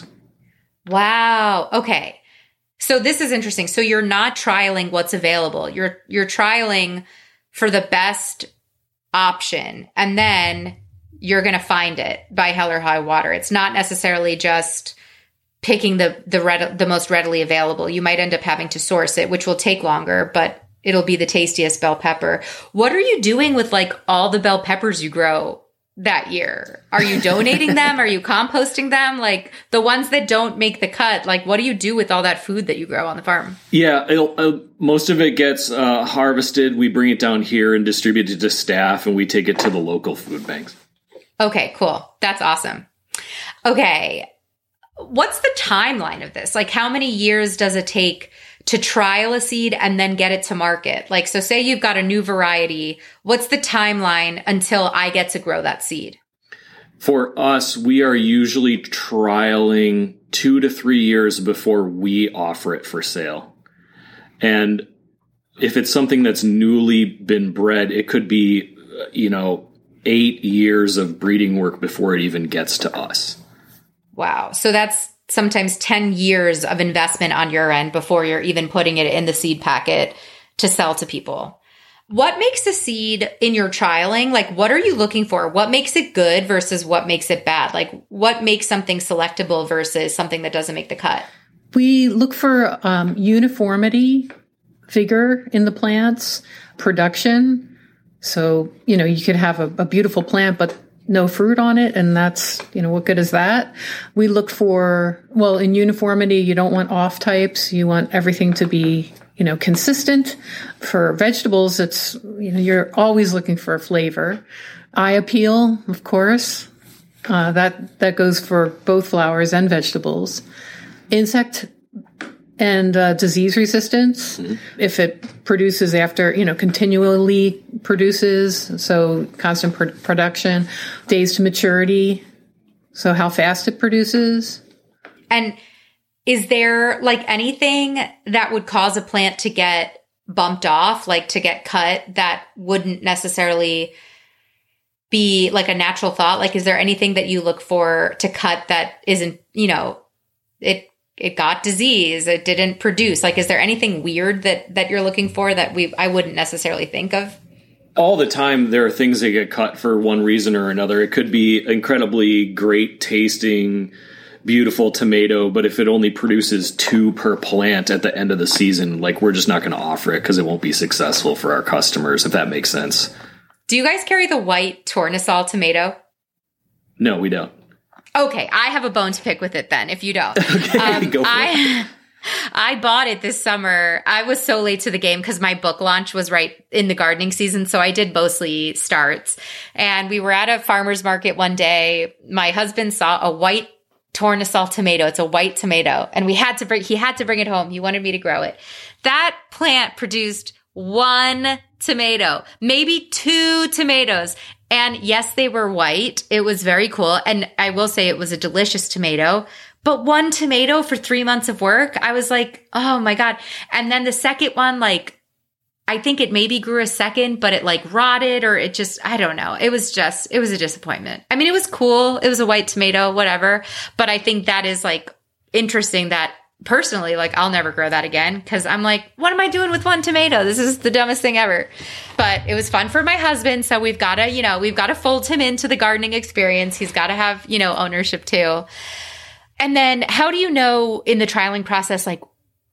Wow. Okay. So this is interesting. So you're not trialing what's available. You're you're trialing for the best option, and then you're going to find it by hell or high water. It's not necessarily just picking the the red, the most readily available. You might end up having to source it, which will take longer, but it'll be the tastiest bell pepper. What are you doing with like all the bell peppers you grow that year? Are you donating them? Are you composting them? Like the ones that don't make the cut, like what do you do with all that food that you grow on the farm? Yeah, it'll, uh, most of it gets uh, harvested. We bring it down here and distribute it to staff, and we take it to the local food banks. Okay, cool. That's awesome. Okay. What's the timeline of this? Like how many years does it take to trial a seed and then get it to market? Like, so say you've got a new variety. What's the timeline until I get to grow that seed? For us, we are usually trialing two to three years before we offer it for sale. And if it's something that's newly been bred, it could be, you know, eight years of breeding work before it even gets to us. Wow. So that's sometimes ten years of investment on your end before you're even putting it in the seed packet to sell to people. What makes a seed in your trialing? Like, what are you looking for? What makes it good versus what makes it bad? Like, what makes something selectable versus something that doesn't make the cut? We look for um, uniformity, vigor in the plants, production. So, you know, you could have a, a beautiful plant, but no fruit on it. And that's, you know, what good is that? We look for, well, in uniformity, you don't want off types. You want everything to be, you know, consistent. For vegetables, it's, you know, you're always looking for a flavor. Eye appeal, of course. Uh, that, that goes for both flowers and vegetables. Insect and uh, disease resistance, mm-hmm. if it produces after, you know, continually produces, so constant pr- production, days to maturity, so how fast it produces. And is there like anything that would cause a plant to get bumped off, like to get cut, that wouldn't necessarily be like a natural thought? Like, is there anything that you look for to cut that isn't, you know, it it got disease, it didn't produce? Like, is there anything weird that, that you're looking for that we I wouldn't necessarily think of? All the time, there are things that get cut for one reason or another. It could be incredibly great tasting, beautiful tomato, but if it only produces two per plant at the end of the season, like, we're just not going to offer it because it won't be successful for our customers, if that makes sense. Do you guys carry the white Tournesol tomato? No, we don't. Okay, I have a bone to pick with it then, if you don't. Okay, um, go for I, it. I bought it this summer. I was so late to the game because my book launch was right in the gardening season, so I did mostly starts. And we were at a farmer's market one day. My husband saw a white Tournesol tomato. It's a white tomato. And we had to bring, he had to bring it home. He wanted me to grow it. That plant produced one tomato, maybe two tomatoes. And yes, they were white. It was very cool. And I will say it was a delicious tomato, but one tomato for three months of work, I was like, oh my God. And then the second one, like, I think it maybe grew a second, but it like rotted, or it just, I don't know. It was just, it was a disappointment. I mean, it was cool. It was a white tomato, whatever. But I think that is like interesting that personally, like, I'll never grow that again, because I'm like, what am I doing with one tomato? This is the dumbest thing ever. But it was fun for my husband. So we've got to, you know, we've got to fold him into the gardening experience. He's got to have, you know, ownership too. And then how do you know in the trialing process, like,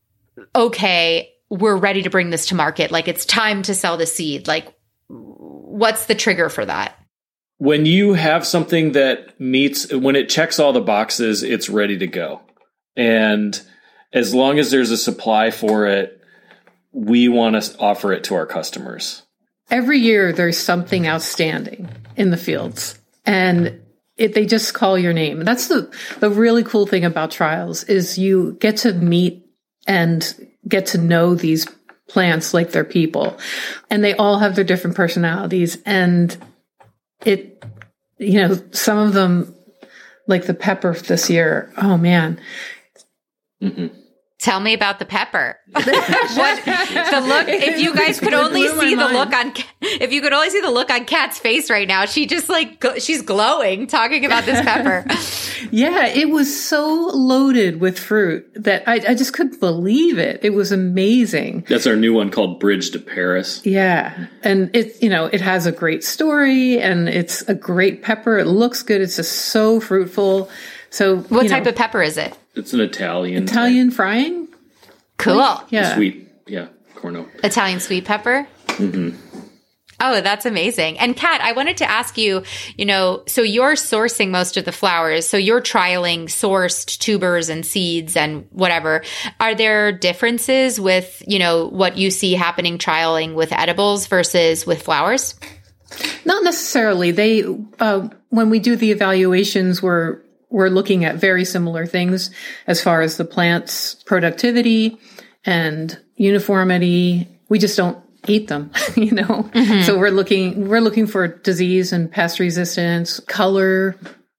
okay, we're ready to bring this to market? Like, it's time to sell the seed. Like, what's the trigger for that? When you have something that meets, when it checks all the boxes, it's ready to go. And as long as there's a supply for it, we want to offer it to our customers. Every year there's something outstanding in the fields, and it, they just call your name. That's the, the really cool thing about trials is you get to meet and get to know these plants like they're people, and they all have their different personalities. And it, you know, some of them, like the pepper this year, oh man. Mm-hmm. Tell me about the pepper. What the look? If you guys could only see the look on, if you could only see the look on Kat's face right now, she just like she's glowing talking about this pepper. Yeah, it was so loaded with fruit that I, I just couldn't believe it. It was amazing. That's our new one called Bridge to Paris. Yeah, and it you know it has a great story, and it's a great pepper. It looks good. It's just so fruitful. So what you type know, of pepper is it? It's an Italian. Italian type. Frying? Cool. Like, yeah. Sweet. Yeah. Corno. Italian sweet pepper? Mm-hmm. Oh, that's amazing. And Kat, I wanted to ask you, you know, so you're sourcing most of the flowers. So you're trialing sourced tubers and seeds and whatever. Are there differences with, you know, what you see happening trialing with edibles versus with flowers? Not necessarily. They, uh, when we do the evaluations, we're, we're looking at very similar things as far as the plant's productivity and uniformity. We just don't eat them, you know? Mm-hmm. So we're looking, we're looking for disease and pest resistance, color,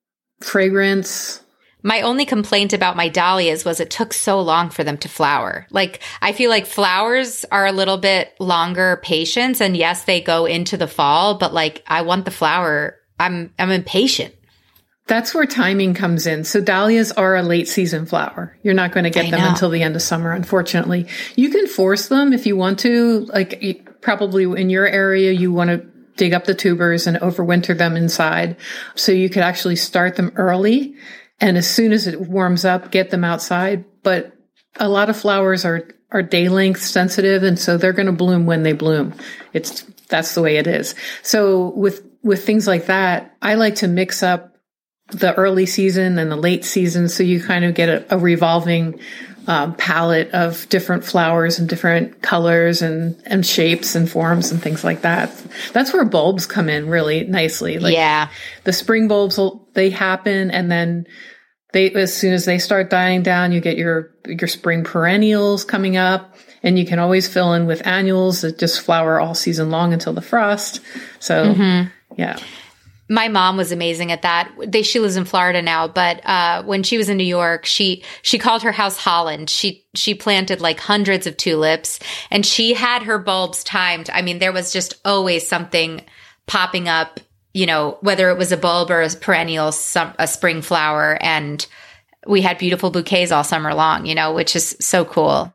fragrance. My only complaint about my dahlias was it took so long for them to flower. Like, I feel like flowers are a little bit longer patience, and yes, they go into the fall, but like, I want the flower. I'm, I'm impatient. That's where timing comes in. So dahlias are a late season flower. You're not going to get I them know. until the end of summer, unfortunately. You can force them if you want to. Like, you, probably in your area, you want to dig up the tubers and overwinter them inside. So you could actually start them early. And as soon as it warms up, get them outside. But a lot of flowers are, are day length sensitive. And so they're going to bloom when they bloom. It's, that's the way it is. So with, with things like that, I like to mix up the early season and the late season. So you kind of get a, a revolving um, palette of different flowers and different colors and, and shapes and forms and things like that. That's where bulbs come in really nicely. Like, yeah. The spring bulbs, will, they happen. And then they, as soon as they start dying down, you get your, your spring perennials coming up, and you can always fill in with annuals that just flower all season long until the frost. So mm-hmm. yeah. My mom was amazing at that. They, she lives in Florida now, but uh, when she was in New York, she she called her house Holland. She she planted like hundreds of tulips, and she had her bulbs timed. I mean, there was just always something popping up, you know, whether it was a bulb or a perennial, some, a spring flower, and we had beautiful bouquets all summer long, you know, which is so cool.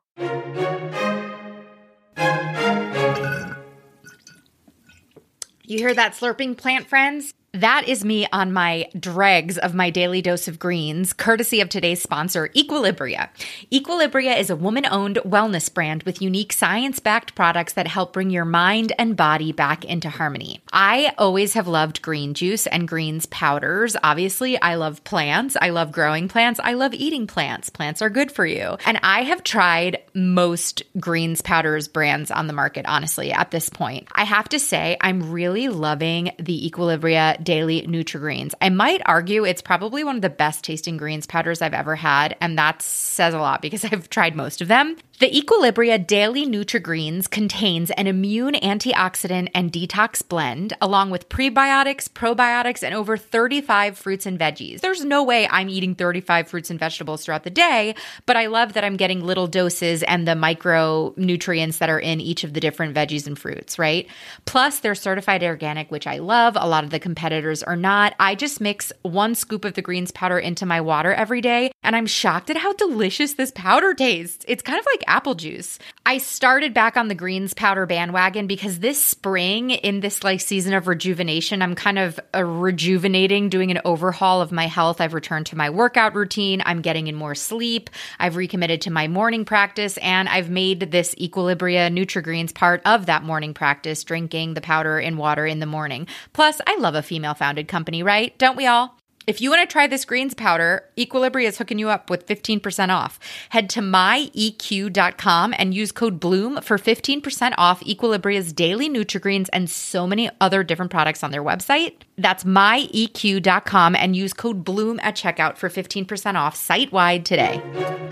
You hear that slurping, plant friends? That is me on my dregs of my daily dose of greens, courtesy of today's sponsor, Equilibria. Equilibria is a woman-owned wellness brand with unique science-backed products that help bring your mind and body back into harmony. I always have loved green juice and greens powders. Obviously, I love plants. I love growing plants. I love eating plants. Plants are good for you. And I have tried most greens powders brands on the market, honestly, at this point. I have to say, I'm really loving the Equilibria Daily Nutri-Greens. I might argue it's probably one of the best tasting greens powders I've ever had, and that says a lot because I've tried most of them. The Equilibria Daily Nutri-Greens contains an immune antioxidant and detox blend, along with prebiotics, probiotics, and over thirty-five fruits and veggies. There's no way I'm eating thirty-five fruits and vegetables throughout the day, but I love that I'm getting little doses and the micronutrients that are in each of the different veggies and fruits, right? Plus, they're certified organic, which I love. A lot of the competitors are not. I just mix one scoop of the greens powder into my water every day, and I'm shocked at how delicious this powder tastes. It's kind of like apple juice. I started back on the greens powder bandwagon because this spring, in this like season of rejuvenation, I'm kind of uh, rejuvenating, doing an overhaul of my health. I've returned to my workout routine. I'm getting in more sleep. I've recommitted to my morning practice, and I've made this Equilibria Nutri-Greens part of that morning practice, drinking the powder in water in the morning. Plus, I love a female-founded company, right? Don't we all? If you want to try this greens powder, Equilibria is hooking you up with fifteen percent off. Head to my E Q dot com and use code BLOOM for fifteen percent off Equilibria's daily Nutri-Greens and so many other different products on their website. That's my E Q dot com and use code BLOOM at checkout for fifteen percent off site-wide today.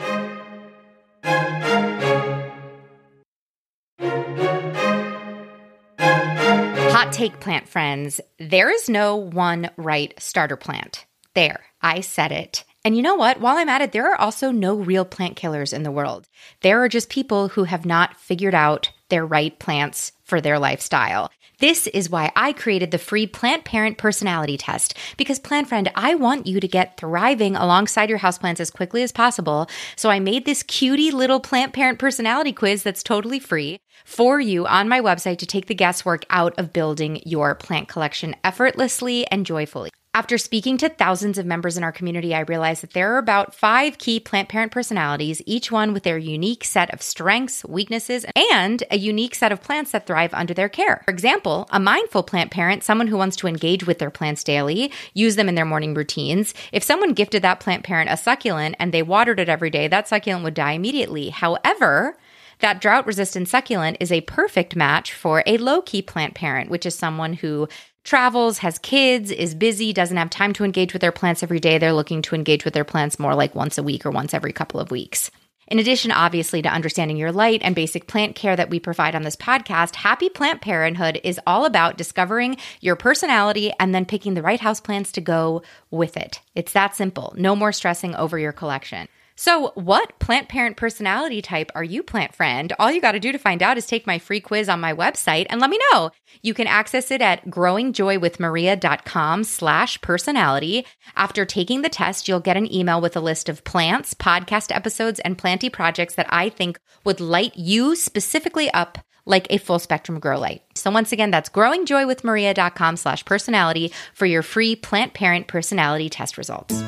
Hot take, plant friends. There is no one right starter plant. There, I said it. And you know what? While I'm at it, there are also no real plant killers in the world. There are just people who have not figured out their right plants for their lifestyle. This is why I created the free Plant Parent Personality Test. Because, plant friend, I want you to get thriving alongside your houseplants as quickly as possible. So I made this cutie little Plant Parent Personality Quiz that's totally free for you on my website to take the guesswork out of building your plant collection effortlessly and joyfully. After speaking to thousands of members in our community, I realized that there are about five key plant parent personalities, each one with their unique set of strengths, weaknesses, and a unique set of plants that thrive under their care. For example, a mindful plant parent, someone who wants to engage with their plants daily, use them in their morning routines. If someone gifted that plant parent a succulent and they watered it every day, that succulent would die immediately. However, that drought-resistant succulent is a perfect match for a low-key plant parent, which is someone who travels, has kids, is busy, doesn't have time to engage with their plants every day. They're looking to engage with their plants more like once a week or once every couple of weeks. In addition, obviously, to understanding your light and basic plant care that we provide on this podcast, Happy Plant Parenthood is all about discovering your personality and then picking the right houseplants to go with it. It's that simple. No more stressing over your collection. So what plant parent personality type are you, plant friend? All you got to do to find out is take my free quiz on my website and let me know. You can access it at growingjoywithmaria.com slash personality. After taking the test, you'll get an email with a list of plants, podcast episodes, and planty projects that I think would light you specifically up like a full spectrum grow light. So once again, that's growingjoywithmaria.com slash personality for your free plant parent personality test results.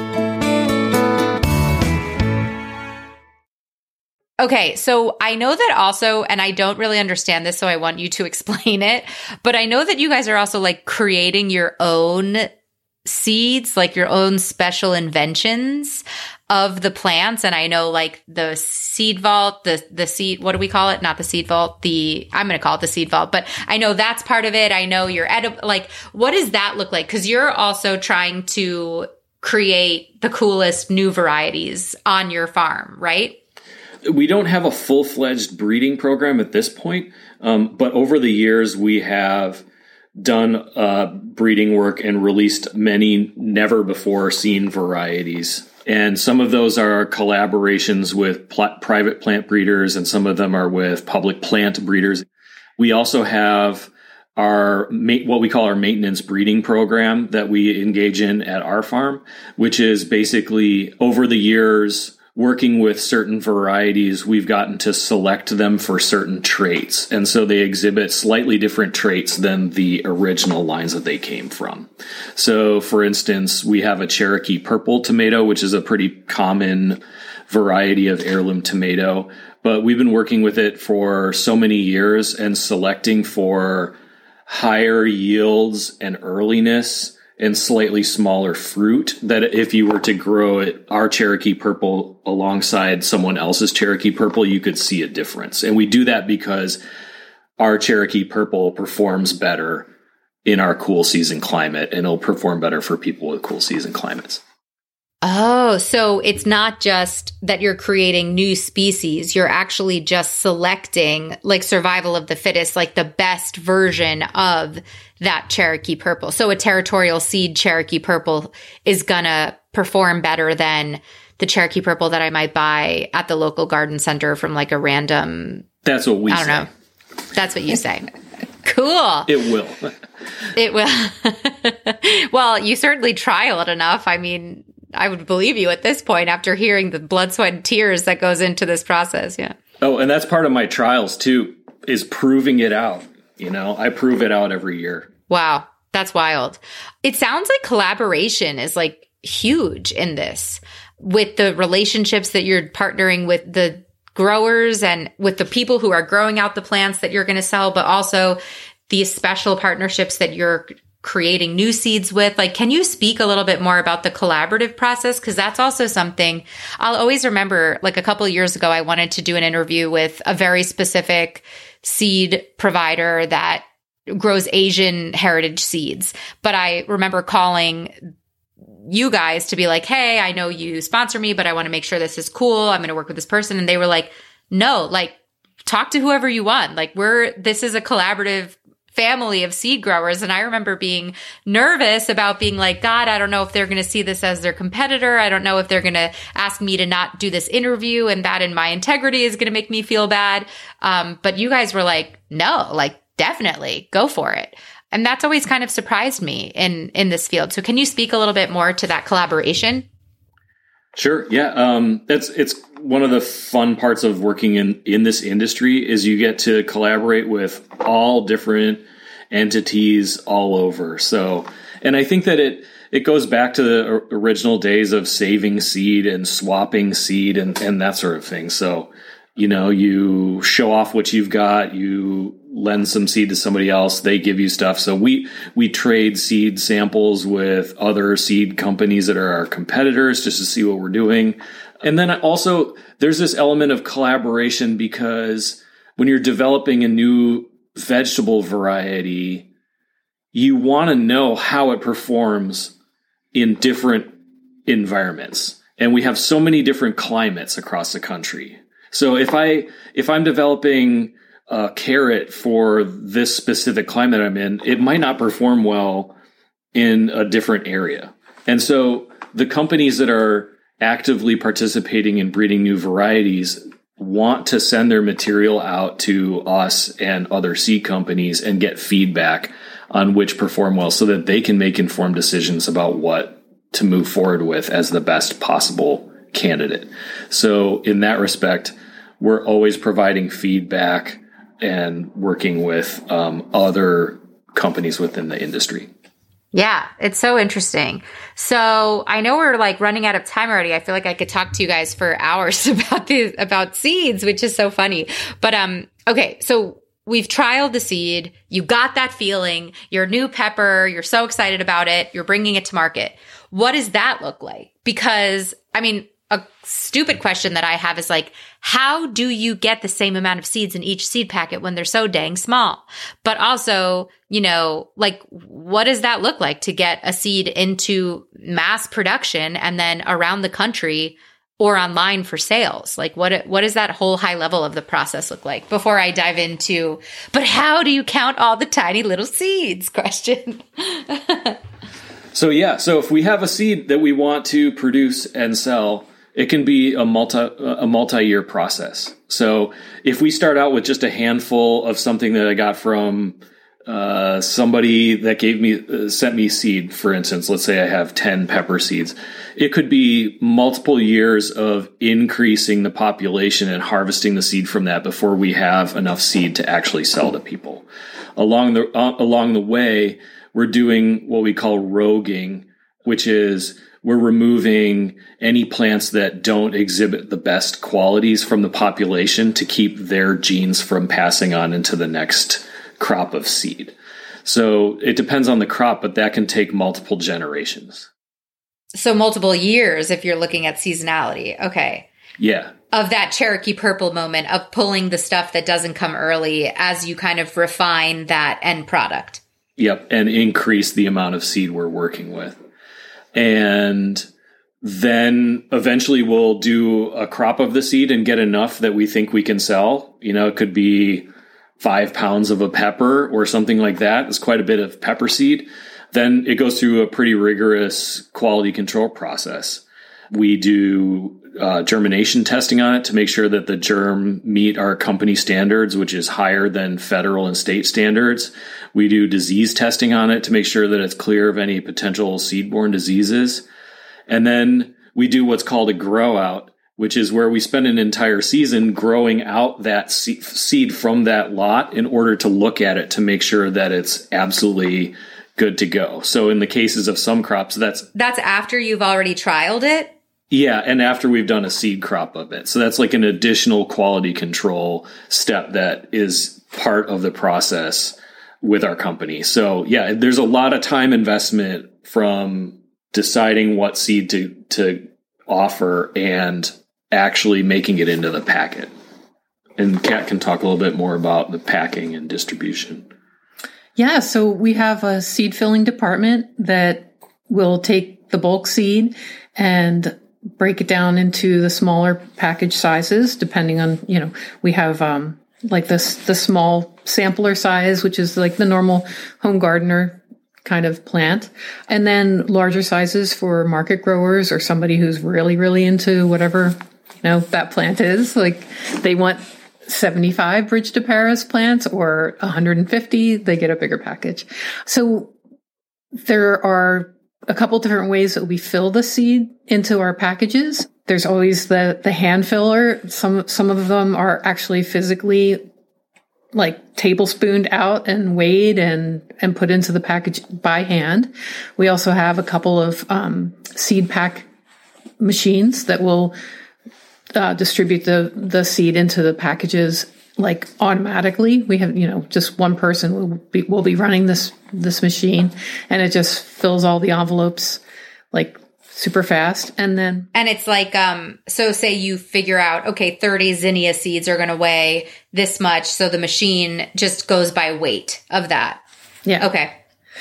Okay, so I know that also, and I don't really understand this, so I want you to explain it, but I know that you guys are also like creating your own seeds, like your own special inventions of the plants. And I know like the seed vault, the the seed, what do we call it? Not the seed vault, the, I'm going to call it the seed vault, but I know that's part of it. I know you're edible, like what does that look like? Because you're also trying to create the coolest new varieties on your farm, right? We don't have a full-fledged breeding program at this point, um, but over the years we have done uh, breeding work and released many never-before-seen varieties. And some of those are collaborations with pl- private plant breeders, and some of them are with public plant breeders. We also have our ma- what we call our maintenance breeding program that we engage in at our farm, which is basically over the years working with certain varieties, we've gotten to select them for certain traits. And so they exhibit slightly different traits than the original lines that they came from. So for instance, we have a Cherokee purple tomato, which is a pretty common variety of heirloom tomato, but we've been working with it for so many years and selecting for higher yields and earliness and slightly smaller fruit, that if you were to grow it, our Cherokee purple alongside someone else's Cherokee purple, you could see a difference. And we do that because our Cherokee purple performs better in our cool season climate, and it'll perform better for people with cool season climates. Oh, so it's not just that you're creating new species. You're actually just selecting like survival of the fittest, like the best version of that Cherokee purple. So a territorial seed Cherokee purple is gonna perform better than the Cherokee purple that I might buy at the local garden center from like a random. That's what we I don't say. know. That's what you say. Cool. It will. It will. Well, you certainly trial it enough. I mean, I would believe you at this point after hearing the blood, sweat, and tears that goes into this process. Yeah. Oh, and that's part of my trials too, is proving it out. You know, I prove it out every year. Wow. That's wild. It sounds like collaboration is like huge in this, with the relationships that you're partnering with the growers and with the people who are growing out the plants that you're going to sell, but also these special partnerships that you're creating new seeds with. Like, can you speak a little bit more about the collaborative process? Because that's also something I'll always remember. Like a couple of years ago, I wanted to do an interview with a very specific seed provider that grows Asian heritage seeds. But I remember calling you guys to be like, hey, I know you sponsor me, but I want to make sure this is cool. I'm going to work with this person. And they were like, no, like talk to whoever you want. Like we're, this is a collaborative family of seed growers. And I remember being nervous about being like, God, I don't know if they're going to see this as their competitor. I don't know if they're going to ask me to not do this interview, and that in my integrity is going to make me feel bad. Um, but you guys were like, no, like definitely go for it. And that's always kind of surprised me in, in this field. So can you speak a little bit more to that collaboration? Sure. Yeah. Um, that's, it's one of the fun parts of working in, in this industry is you get to collaborate with all different entities all over. So And I think that it it goes back to the original days of saving seed and swapping seed and, and that sort of thing. So, you know, you show off what you've got, you lend some seed to somebody else, they give you stuff. So we we trade seed samples with other seed companies that are our competitors just to see what we're doing. And then also there's this element of collaboration because when you're developing a new vegetable variety, you want to know how it performs in different environments. And we have so many different climates across the country. So if I if I'm developing a carrot for this specific climate I'm in, it might not perform well in a different area. And so the companies that are actively participating in breeding new varieties want to send their material out to us and other seed companies and get feedback on which perform well so that they can make informed decisions about what to move forward with as the best possible candidate. So in that respect, we're always providing feedback and working with um, other companies within the industry. Yeah, it's so interesting. So I know we're like running out of time already. I feel like I could talk to you guys for hours about these, about seeds, which is so funny. But um, okay, so we've trialed the seed. You got that feeling. Your new pepper. You're so excited about it. You're bringing it to market. What does that look like? Because I mean, a stupid question that I have is like, how do you get the same amount of seeds in each seed packet when they're so dang small? But also, you know, like, what does that look like to get a seed into mass production and then around the country or online for sales? Like, what, what does that whole high level of the process look like before I dive into, but how do you count all the tiny little seeds question? So, yeah. So if we have a seed that we want to produce and sell, it can be a multi a multi-year process. So if we start out with just a handful of something that I got from uh, somebody that gave me uh, sent me seed, for instance, let's say I have ten pepper seeds, it could be multiple years of increasing the population and harvesting the seed from that before we have enough seed to actually sell to people. Along the uh, along the way, we're doing what we call roguing, which is we're removing any plants that don't exhibit the best qualities from the population to keep their genes from passing on into the next crop of seed. So it depends on the crop, but that can take multiple generations. So multiple years if you're looking at seasonality. Okay. Yeah. Of that Cherokee Purple moment of pulling the stuff that doesn't come early as you kind of refine that end product. Yep. And increase the amount of seed we're working with. And then eventually we'll do a crop of the seed and get enough that we think we can sell. You know, it could be five pounds of a pepper or something like that. It's quite a bit of pepper seed. Then it goes through a pretty rigorous quality control process. We do uh, germination testing on it to make sure that the germ meet our company standards, which is higher than federal and state standards. We do disease testing on it to make sure that it's clear of any potential seed-borne diseases. And then we do what's called a grow out, which is where we spend an entire season growing out that seed from that lot in order to look at it to make sure that it's absolutely good to go. So in the cases of some crops, that's... That's after you've already trialed it? Yeah, and after we've done a seed crop of it. So that's like an additional quality control step that is part of the process with our company. So yeah, there's a lot of time investment from deciding what seed to, to offer and actually making it into the packet. And Kat can talk a little bit more about the packing and distribution. Yeah, so we have a seed filling department that will take the bulk seed and break it down into the smaller package sizes, depending on, you know, we have um, like this the small sampler size, which is like the normal home gardener kind of plant, and then larger sizes for market growers or somebody who's really, really into whatever, you know, that plant is. Like they want seventy-five Bridge to Paris plants or one hundred fifty, they get a bigger package. So there are a couple different ways that we fill the seed into our packages. There's always the, the hand filler. Some, some of them are actually physically like tablespooned out and weighed and, and put into the package by hand. We also have a couple of um, seed pack machines that will uh, distribute the, the seed into the packages like automatically. We have, you know, just one person will be, will be running this, this machine, and it just fills all the envelopes like super fast. And then, and it's like, um, so say you figure out, okay, thirty zinnia seeds are going to weigh this much. So the machine just goes by weight of that. yeah. Okay.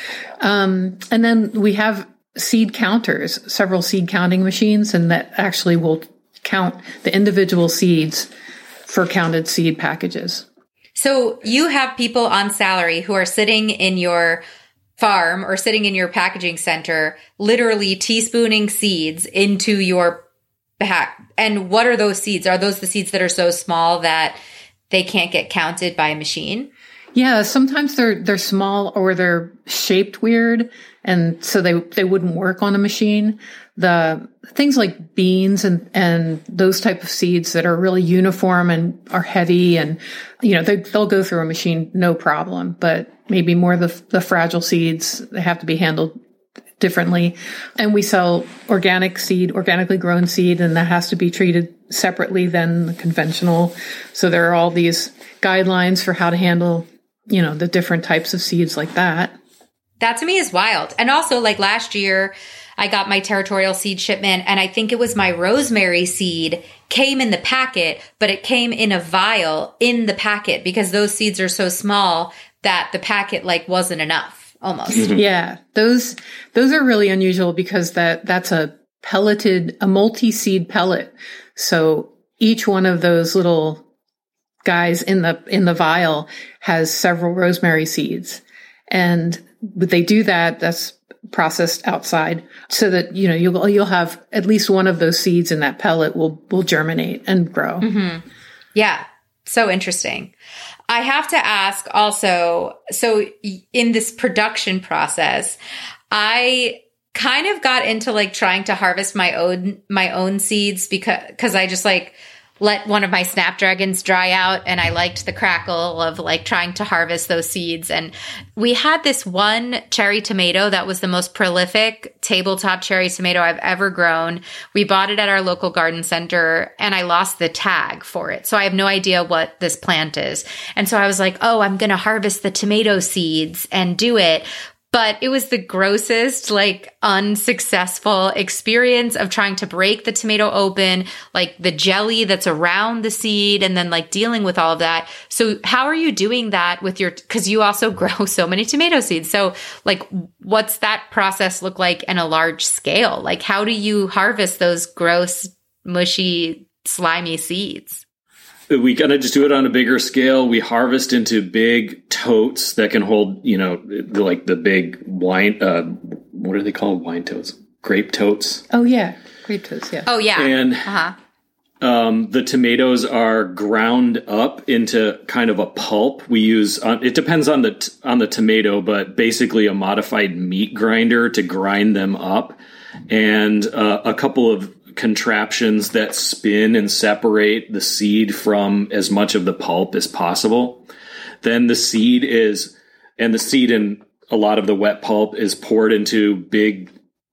Um, and then we have seed counters, several seed counting machines, and that actually will count the individual seeds for counted seed packages. So you have people on salary who are sitting in your farm or sitting in your packaging center, literally teaspooning seeds into your pack. And what are those seeds? Are those the seeds that are so small that they can't get counted by a machine? Yeah, sometimes they're they're small or they're shaped weird, and so they they wouldn't work on a machine. The things like beans and and those type of seeds that are really uniform and are heavy, and you know they they'll go through a machine no problem. But maybe more the the fragile seeds, they have to be handled differently. And we sell organic seed, organically grown seed, and that has to be treated separately than the conventional. So there are all these guidelines for how to handle, you know, the different types of seeds like that. That to me is wild. And also, like last year, I got my territorial seed shipment, and I think it was my rosemary seed came in the packet, but it came in a vial in the packet because those seeds are so small that the packet like wasn't enough almost. Yeah, those those are really unusual because that that's a pelleted, a multi-seed pellet. So each one of those little guys in the in the vial has several rosemary seeds, and they do that. That's processed outside, so that you know you'll you'll have at least one of those seeds in that pellet will will germinate and grow. Mm-hmm. Yeah, so interesting. I have to ask also. So in this production process, I kind of got into like trying to harvest my own my own seeds because because I just like let one of my snapdragons dry out, and I liked the crackle of like trying to harvest those seeds. And we had this one cherry tomato that was the most prolific tabletop cherry tomato I've ever grown. We bought it at our local garden center, and I lost the tag for it. So I have no idea what this plant is. And so I was like, oh, I'm going to harvest the tomato seeds and do it. But it was the grossest, like, unsuccessful experience of trying to break the tomato open, like the jelly that's around the seed, and then like dealing with all of that. So how are you doing that with your, because you also grow so many tomato seeds. So like, what's that process look like in a large scale? Like, how do you harvest those gross, mushy, slimy seeds? We kind of just do it on a bigger scale. We harvest into big totes that can hold, you know, like the big wine, uh, what are they called? Wine totes, grape totes. Oh yeah. Grape totes. Yeah. Oh yeah. And uh-huh. um, the tomatoes are ground up into kind of a pulp. We use, uh, it depends on the, t- on the tomato, but basically a modified meat grinder to grind them up, and uh, a couple of contraptions that spin and separate the seed from as much of the pulp as possible. Then the seed is, and the seed in a lot of the wet pulp is poured into big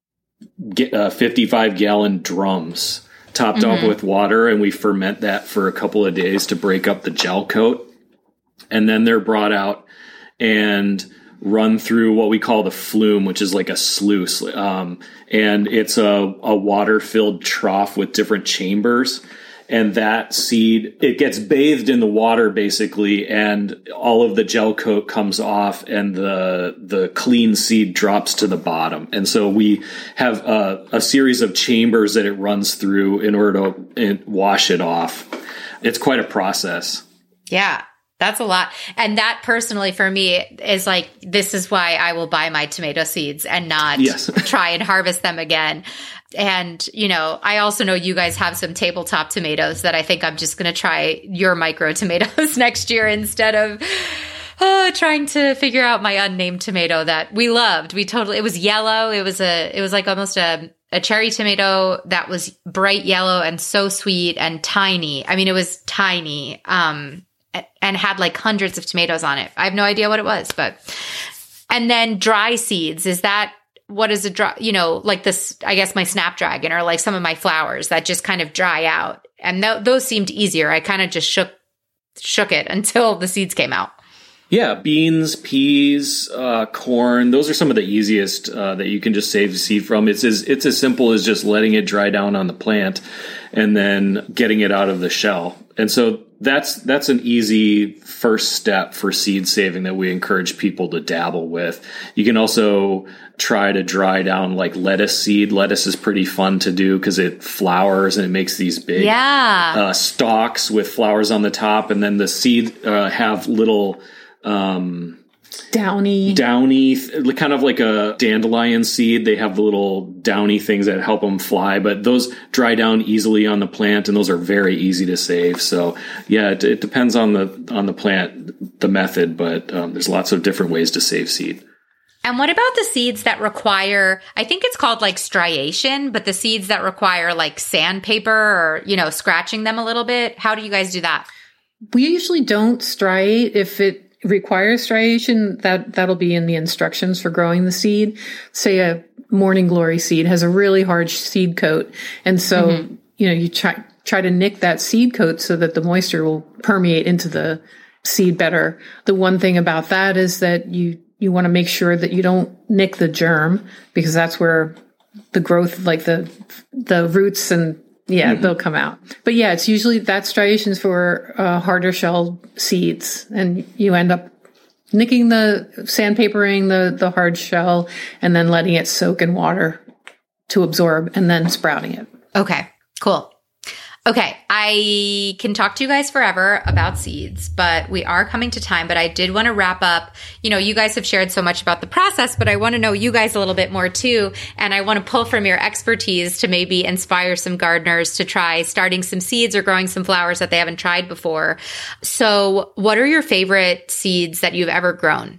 uh, fifty-five gallon drums topped mm-hmm. off with water, and we ferment that for a couple of days to break up the gel coat. And then they're brought out and run through what we call the flume, which is like a sluice. Um, and it's a, a water-filled trough with different chambers. And that seed, it gets bathed in the water basically, and all of the gel coat comes off, and the the clean seed drops to the bottom. And so we have a, a series of chambers that it runs through in order to wash it off. It's quite a process. Yeah. That's a lot. And that personally for me is like, this is why I will buy my tomato seeds and not yes. try and harvest them again. And, you know, I also know you guys have some tabletop tomatoes that I think I'm just going to try your micro tomatoes next year instead of uh, trying to figure out my unnamed tomato that we loved. We totally, it was yellow. It was a, it was like almost a, a cherry tomato that was bright yellow and so sweet and tiny. I mean, it was tiny. Um, and had like hundreds of tomatoes on it. I have no idea what it was, but, and then dry seeds, is that, what is a dry, you know, like this, I guess my Snapdragon or like some of my flowers that just kind of dry out. And th- those seemed easier. I kind of just shook, shook it until the seeds came out. Yeah, beans, peas, uh, corn, those are some of the easiest uh, that you can just save seed from. It's as it's as simple as just letting it dry down on the plant and then getting it out of the shell. And so that's that's an easy first step for seed saving that we encourage people to dabble with. You can also try to dry down like lettuce seed. Lettuce is pretty fun to do because it flowers and it makes these big yeah. uh, stalks with flowers on the top. And then the seed uh, have little... Um, downy, downy, kind of like a dandelion seed. They have the little downy things that help them fly, but those dry down easily on the plant, and those are very easy to save. So, yeah, it, it depends on the on the plant, the method, but um, there's lots of different ways to save seed. And what about the seeds that require, I think it's called like striation, but the seeds that require like sandpaper or, you know, scratching them a little bit? How do you guys do that? We usually don't striate. If it requires striation, that, that'll be in the instructions for growing the seed. Say a morning glory seed has a really hard seed coat. And so, mm-hmm. you know, you try, try to nick that seed coat so that the moisture will permeate into the seed better. The one thing about that is that you, you want to make sure that you don't nick the germ, because that's where the growth, like the, the roots and yeah, mm-hmm. they'll come out. But yeah, it's usually that striations for uh, harder shell seeds, and you end up nicking the sandpapering the the hard shell and then letting it soak in water to absorb and then sprouting it. Okay, cool. Okay, I can talk to you guys forever about seeds, but we are coming to time. But I did want to wrap up. You know, you guys have shared so much about the process, but I want to know you guys a little bit more too. And I want to pull from your expertise to maybe inspire some gardeners to try starting some seeds or growing some flowers that they haven't tried before. So what are your favorite seeds that you've ever grown?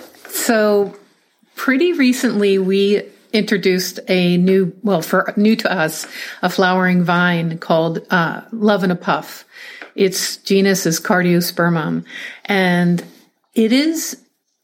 So pretty recently, we introduced a new, well, for new to us, a flowering vine called uh, Love in a Puff. Its genus is Cardiospermum, and it is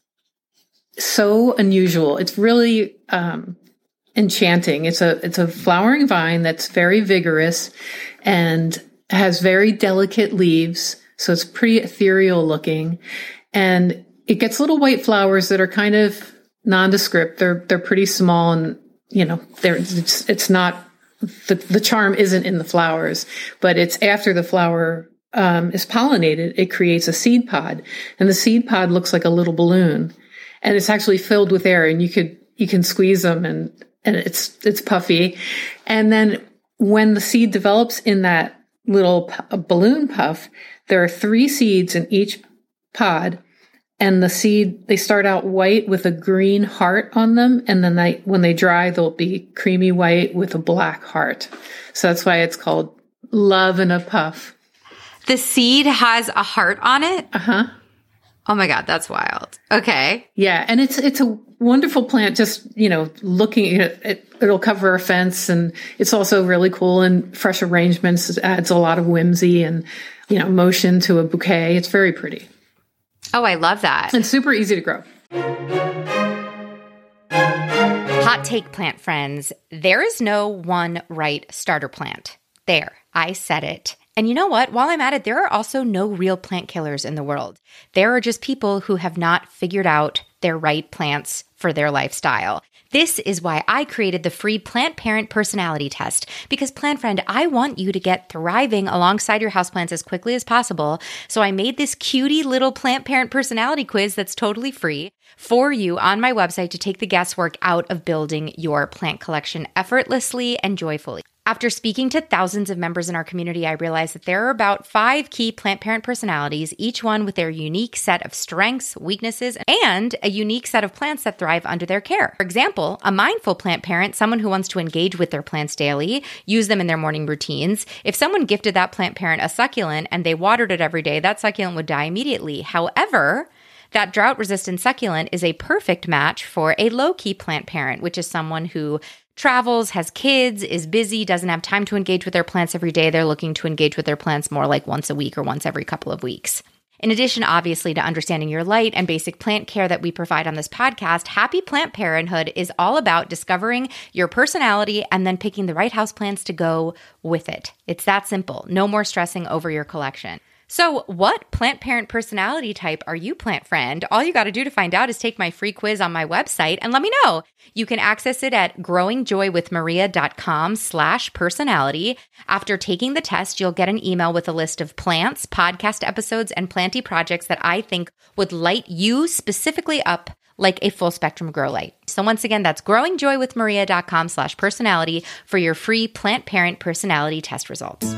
so unusual. It's really um, enchanting. It's a it's a flowering vine that's very vigorous and has very delicate leaves, so it's pretty ethereal looking, and it gets little white flowers that are kind of nondescript. They're they're pretty small, and you know, they're it's it's not the the charm isn't in the flowers, but it's after the flower um, is pollinated, it creates a seed pod, and the seed pod looks like a little balloon, and it's actually filled with air, and you could you can squeeze them, and and it's it's puffy, and then when the seed develops in that little p- balloon puff, there are three seeds in each pod. And the seed, they start out white with a green heart on them. And then they, when they dry, they'll be creamy white with a black heart. So that's why it's called Love in a Puff. The seed has a heart on it? Uh-huh. Oh my God, that's wild. Okay. Yeah. And it's, it's a wonderful plant. Just, you know, looking at it, it'll cover a fence, and it's also really cool and fresh arrangements. It adds a lot of whimsy and, you know, motion to a bouquet. It's very pretty. Oh, I love that. It's super easy to grow. Hot take, plant friends. There is no one right starter plant. There, I said it. And you know what? While I'm at it, there are also no real plant killers in the world. There are just people who have not figured out their right plants for their lifestyle. This is why I created the free Plant Parent Personality Test. Because, Plant Friend, I want you to get thriving alongside your houseplants as quickly as possible. So I made this cutie little Plant Parent Personality Quiz that's totally free for you on my website to take the guesswork out of building your plant collection effortlessly and joyfully. After speaking to thousands of members in our community, I realized that there are about five key plant parent personalities, each one with their unique set of strengths, weaknesses, and a unique set of plants that thrive under their care. For example, a mindful plant parent, someone who wants to engage with their plants daily, use them in their morning routines. If someone gifted that plant parent a succulent and they watered it every day, that succulent would die immediately. However, that drought-resistant succulent is a perfect match for a low-key plant parent, which is someone who travels, has kids, is busy, doesn't have time to engage with their plants every day. They're looking to engage with their plants more like once a week or once every couple of weeks. In addition, obviously, to understanding your light and basic plant care that we provide on this podcast, Happy Plant Parenthood is all about discovering your personality and then picking the right houseplants to go with it. It's that simple. No more stressing over your collection. So what plant parent personality type are you, plant friend? All you got to do to find out is take my free quiz on my website and let me know. You can access it at growingjoywithmaria.com slash personality. After taking the test, you'll get an email with a list of plants, podcast episodes, and planty projects that I think would light you specifically up like a full spectrum grow light. So once again, that's growingjoywithmaria.com slash personality for your free plant parent personality test results.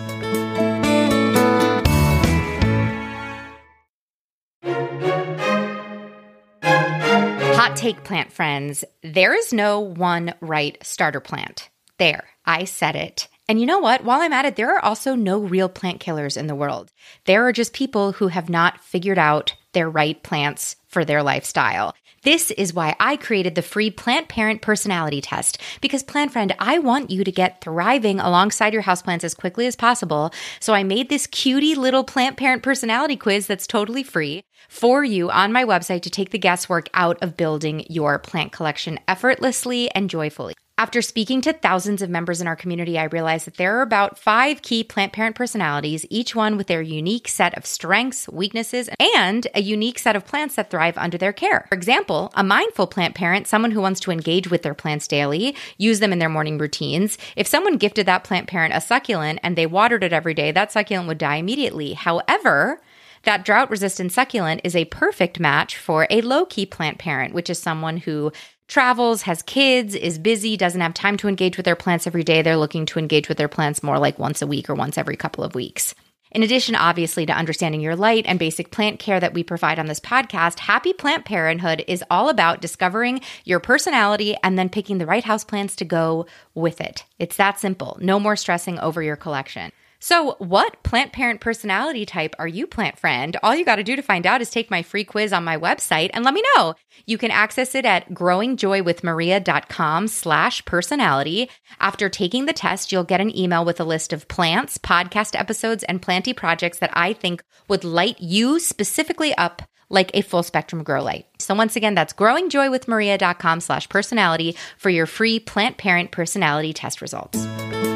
Hot take, plant friends. There is no one right starter plant. There, I said it. And you know what? While I'm at it, there are also no real plant killers in the world. There are just people who have not figured out their right plants for their lifestyle. This is why I created the free Plant Parent Personality Test. Because, plant friend, I want you to get thriving alongside your houseplants as quickly as possible. So I made this cutie little Plant Parent Personality quiz that's totally free for you on my website to take the guesswork out of building your plant collection effortlessly and joyfully. After speaking to thousands of members in our community, I realized that there are about five key plant parent personalities, each one with their unique set of strengths, weaknesses, and a unique set of plants that thrive under their care. For example, a mindful plant parent, someone who wants to engage with their plants daily, use them in their morning routines. If someone gifted that plant parent a succulent and they watered it every day, that succulent would die immediately. However, that drought-resistant succulent is a perfect match for a low-key plant parent, which is someone who travels, has kids, is busy, doesn't have time to engage with their plants every day. They're looking to engage with their plants more like once a week or once every couple of weeks. In addition, obviously, to understanding your light and basic plant care that we provide on this podcast, Happy Plant Parenthood is all about discovering your personality and then picking the right houseplants to go with it. It's that simple. No more stressing over your collection. So what plant parent personality type are you, plant friend? All you got to do to find out is take my free quiz on my website and let me know. You can access it at growingjoywithmaria.com slash personality. After taking the test, you'll get an email with a list of plants, podcast episodes, and planty projects that I think would light you specifically up like a full spectrum grow light. So once again, that's growingjoywithmaria.com slash personality for your free plant parent personality test results.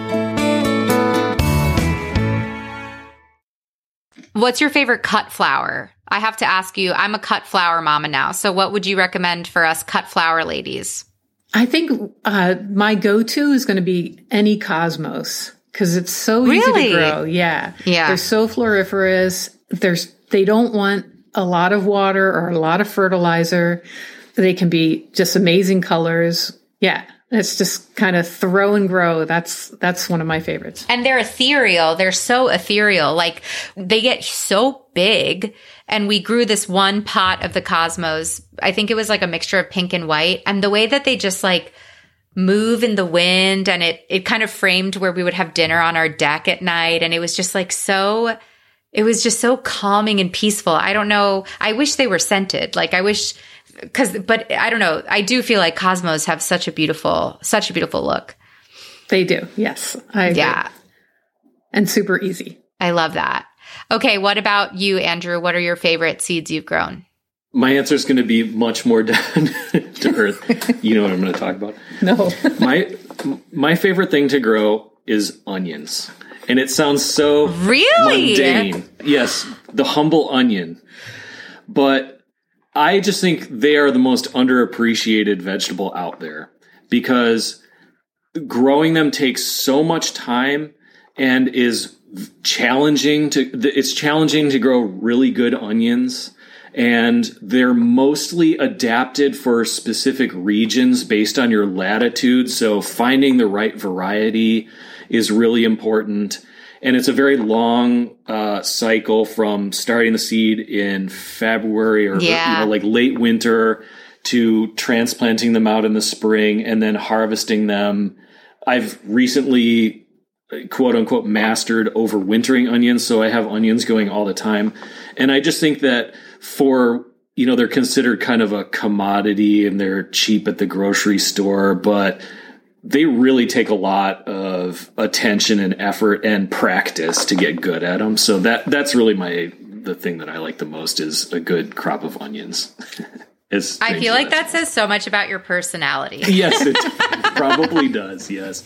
What's your favorite cut flower? I have to ask you, I'm a cut flower mama now. So what would you recommend for us cut flower ladies? I think uh, my go-to is going to be any cosmos because it's so Really? easy to grow. Yeah. Yeah. They're so floriferous. There's, they don't want a lot of water or a lot of fertilizer. They can be just amazing colors. Yeah. It's just kind of throw and grow. That's that's one of my favorites. And they're ethereal. They're so ethereal. Like they get so big. And we grew this one pot of the cosmos. I think it was like a mixture of pink and white. And the way that they just like move in the wind and it it kind of framed where we would have dinner on our deck at night. And it was just like so, it was just so calming and peaceful. I don't know. I wish they were scented. Like I wish... Cause, but I don't know. I do feel like cosmos have such a beautiful, such a beautiful look. They do. Yes. I agree. Yeah. And super easy. I love that. Okay. What about you, Andrew? What are your favorite seeds you've grown? My answer is going to be much more down to earth. You know what I'm going to talk about. No. my, my favorite thing to grow is onions. And it sounds so Really? mundane. Yes. The humble onion. But I just think they are the most underappreciated vegetable out there because growing them takes so much time and is challenging to, it's challenging to grow really good onions, and they're mostly adapted for specific regions based on your latitude. So finding the right variety is really important. And it's a very long uh, cycle from starting the seed in February or Yeah. you know, like late winter to transplanting them out in the spring and then harvesting them. I've recently, quote unquote, mastered overwintering onions. So I have onions going all the time. And I just think that for, you know, they're considered kind of a commodity and they're cheap at the grocery store, but they really take a lot of attention and effort and practice to get good at them. So that that's really my the thing that I like the most is a good crop of onions. It's I feel like that says so much about your personality. Yes, it probably does. Yes.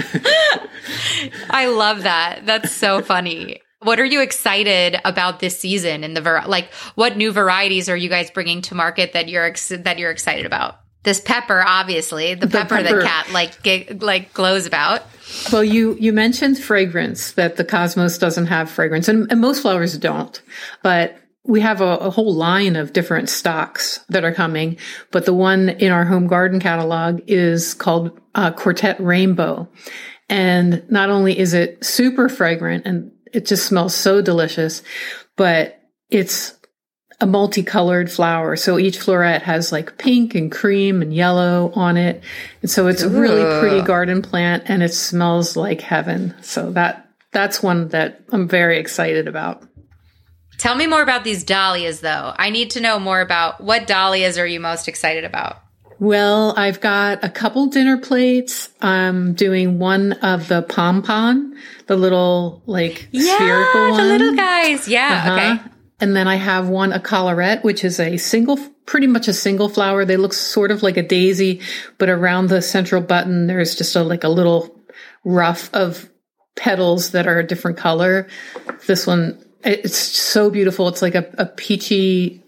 I love that. That's so funny. What are you excited about this season in the var- like what new varieties are you guys bringing to market that you're ex- that you're excited about? This pepper, obviously, the, the pepper, pepper that Kat like g- like glows about. Well, you you mentioned fragrance, that the Cosmos doesn't have fragrance, and, and most flowers don't. But we have a, a whole line of different stocks that are coming. But the one in our home garden catalog is called uh, Quartet Rainbow, and not only is it super fragrant and it just smells so delicious, but it's a multicolored flower. So each floret has like pink and cream and yellow on it. And so it's a really pretty garden plant and it smells like heaven. So that that's one that I'm very excited about. Tell me more about these dahlias though. I need to know more about what dahlias are you most excited about? Well, I've got a couple dinner plates. I'm doing one of the pompon, the little like yeah, spherical one. The little guys. Yeah. Uh-huh. Okay. And then I have one, a collarette, which is a single, pretty much a single flower. They look sort of like a daisy, but around the central button, there's just a, like a little ruff of petals that are a different color. This one, it's so beautiful. It's like a, a peachy,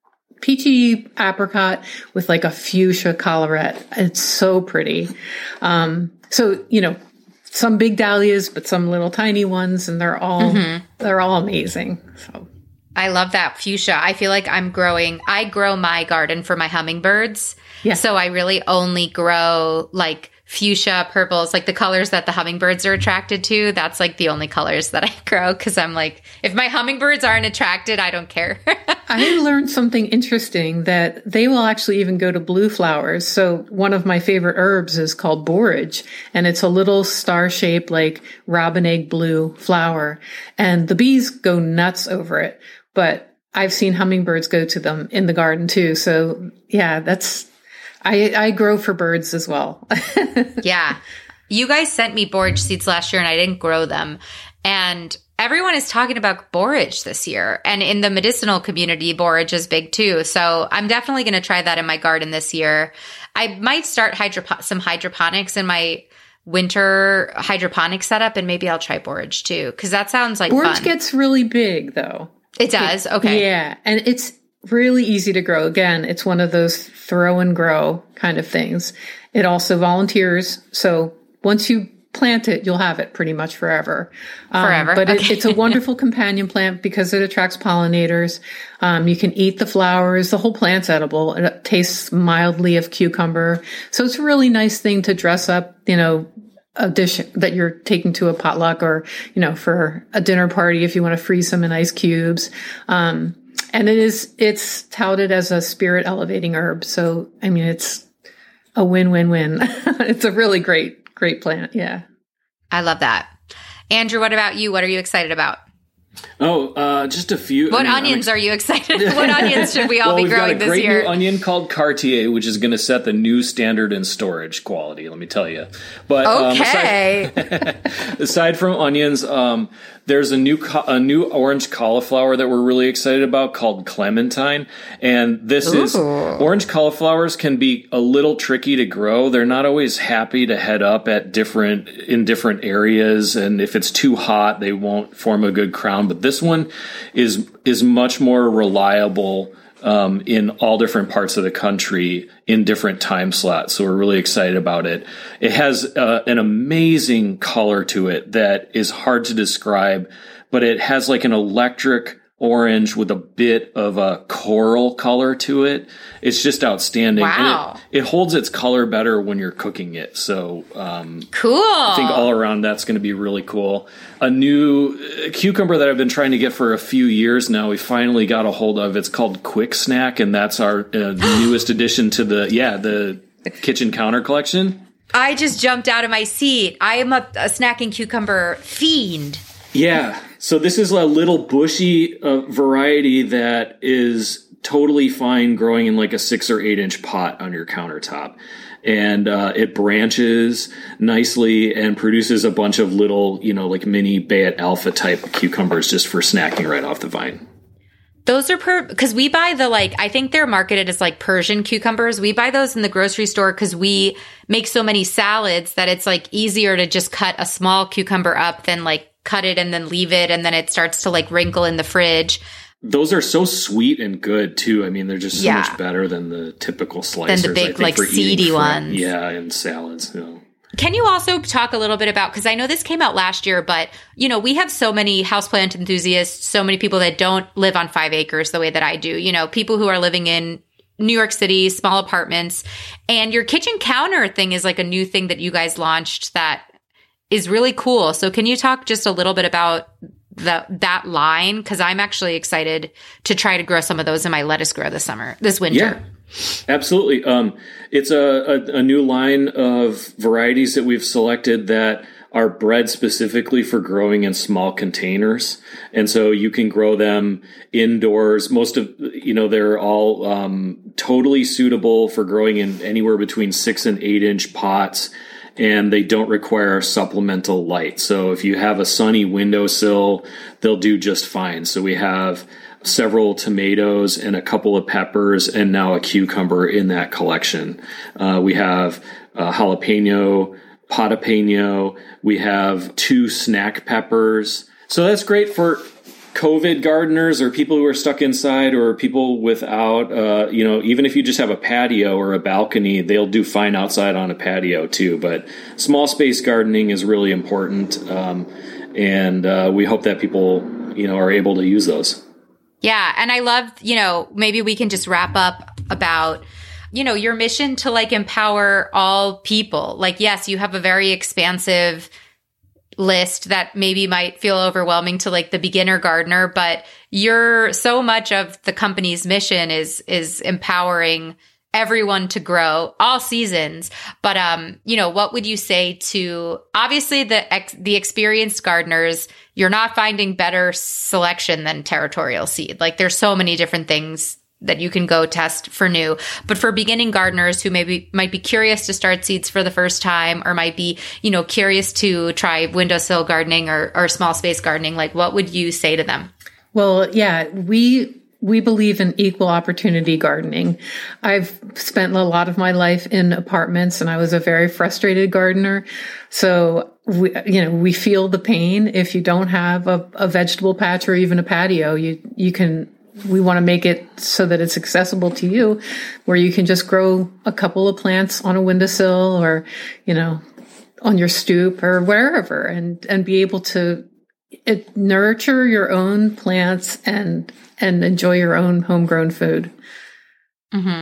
peachy apricot with like a fuchsia collarette. It's so pretty. Um, so, you know, some big dahlias, but some little tiny ones, and they're all, mm-hmm. they're all amazing. So. I love that fuchsia. I feel like I'm growing, I grow my garden for my hummingbirds. Yeah. So I really only grow like fuchsia, purples, like the colors that the hummingbirds are attracted to. That's like the only colors that I grow because I'm like, if my hummingbirds aren't attracted, I don't care. I learned something interesting that they will actually even go to blue flowers. So one of my favorite herbs is called borage, and it's a little star-shaped like robin egg blue flower. And the bees go nuts over it. But I've seen hummingbirds go to them in the garden too. So yeah, that's, I, I grow for birds as well. Yeah. You guys sent me borage seeds last year and I didn't grow them. And everyone is talking about borage this year. And in the medicinal community, borage is big too. So I'm definitely going to try that in my garden this year. I might start hydropo- some hydroponics in my winter hydroponic setup, and maybe I'll try borage too. Cause that sounds like borage fun. Gets really big though. It does? Okay. Yeah. And it's really easy to grow. Again, it's one of those throw and grow kind of things. It also volunteers. So once you plant it, you'll have it pretty much forever. Um, forever. But okay. it, it's a wonderful companion plant because it attracts pollinators. Um, you can eat the flowers. The whole plant's edible. It tastes mildly of cucumber. So it's a really nice thing to dress up, you know, a dish that you're taking to a potluck or, you know, for a dinner party if you want to freeze them in ice cubes. Um, and it is, it's touted as a spirit elevating herb. So, I mean, it's a win-win-win. It's a really great, great plant. Yeah. I love that. Andrew, what about you? What are you excited about? Oh, uh, just a few. What I mean, onions ex- are you excited? What onions should we all well, be we've growing got a this great year? new onion called Cartier, which is going to set the new standard in storage quality. Let me tell you. But okay. Um, aside, aside from onions, um, there's a new co- a new orange cauliflower that we're really excited about called Clementine, and this Ooh. is orange cauliflowers can be a little tricky to grow. They're not always happy to head up at different in different areas, and if it's too hot, they won't form a good crown. But this one is is much more reliable um, in all different parts of the country in different time slots. So we're really excited about it. It has uh, an amazing color to it that is hard to describe, but it has like an electric orange with a bit of a coral color to it. It's just outstanding. Wow. And it, it holds its color better when you're cooking it. So um, cool. I think all around that's going to be really cool. A new uh, cucumber that I've been trying to get for a few years now, we finally got a hold of. It's called Quick Snack, and that's our uh, newest addition to the, yeah, the kitchen counter collection. I just jumped out of my seat. I am a, a snacking cucumber fiend. Yeah. So this is a little bushy uh, variety that is totally fine growing in like a six or eight inch pot on your countertop. And uh, it branches nicely and produces a bunch of little, you know, like mini Bayet Alpha type cucumbers just for snacking right off the vine. Those are per, because we buy the like, I think they're marketed as like Persian cucumbers. We buy those in the grocery store because we make so many salads that it's like easier to just cut a small cucumber up than like cut it and then leave it. And then it starts to like wrinkle in the fridge. Those are so sweet and good too. I mean, they're just so Yeah. much better than the typical slicers. Than the big, I think, like, for eating seedy fruit. ones. Yeah, and salads. You know. Can you also talk a little bit about, because I know this came out last year, but, you know, we have so many houseplant enthusiasts, so many people that don't live on five acres the way that I do, you know, people who are living in New York City, small apartments, and your kitchen counter thing is like a new thing that you guys launched that is really cool. So can you talk just a little bit about the that line? Because I'm actually excited to try to grow some of those in my lettuce grow this summer, this winter. Yeah. Absolutely. Um, it's a, a, a new line of varieties that we've selected that are bred specifically for growing in small containers. And so you can grow them indoors. Most of, you know, they're all um, totally suitable for growing in anywhere between six and eight inch pots. And they don't require supplemental light. So if you have a sunny windowsill, they'll do just fine. So we have several tomatoes and a couple of peppers and now a cucumber in that collection. Uh, we have uh, jalapeno, potapeño. We have two snack peppers. So that's great for COVID gardeners or people who are stuck inside or people without, uh, you know, even if you just have a patio or a balcony, they'll do fine outside on a patio too. But small space gardening is really important. Um, and uh, we hope that people, you know, are able to use those. Yeah. And I love, you know, maybe we can just wrap up about, you know, your mission to like empower all people. Like, yes, you have a very expansive list that maybe might feel overwhelming to like the beginner gardener, but you're so much of the company's mission is, is empowering everyone to grow all seasons. But, um, you know, what would you say to obviously the, ex- the experienced gardeners? You're not finding better selection than Territorial Seed. Like there's so many different things that you can go test for new. But for beginning gardeners who maybe might be curious to start seeds for the first time or might be, you know, curious to try windowsill gardening or, or small space gardening, like what would you say to them? Well, yeah, we we believe in equal opportunity gardening. I've spent a lot of my life in apartments and I was a very frustrated gardener. So, we, you know, we feel the pain if you don't have a, a vegetable patch or even a patio. You you can We want to make it so that it's accessible to you, where you can just grow a couple of plants on a windowsill or, you know, on your stoop or wherever and, and be able to it, nurture your own plants and, and enjoy your own homegrown food. Mm-hmm.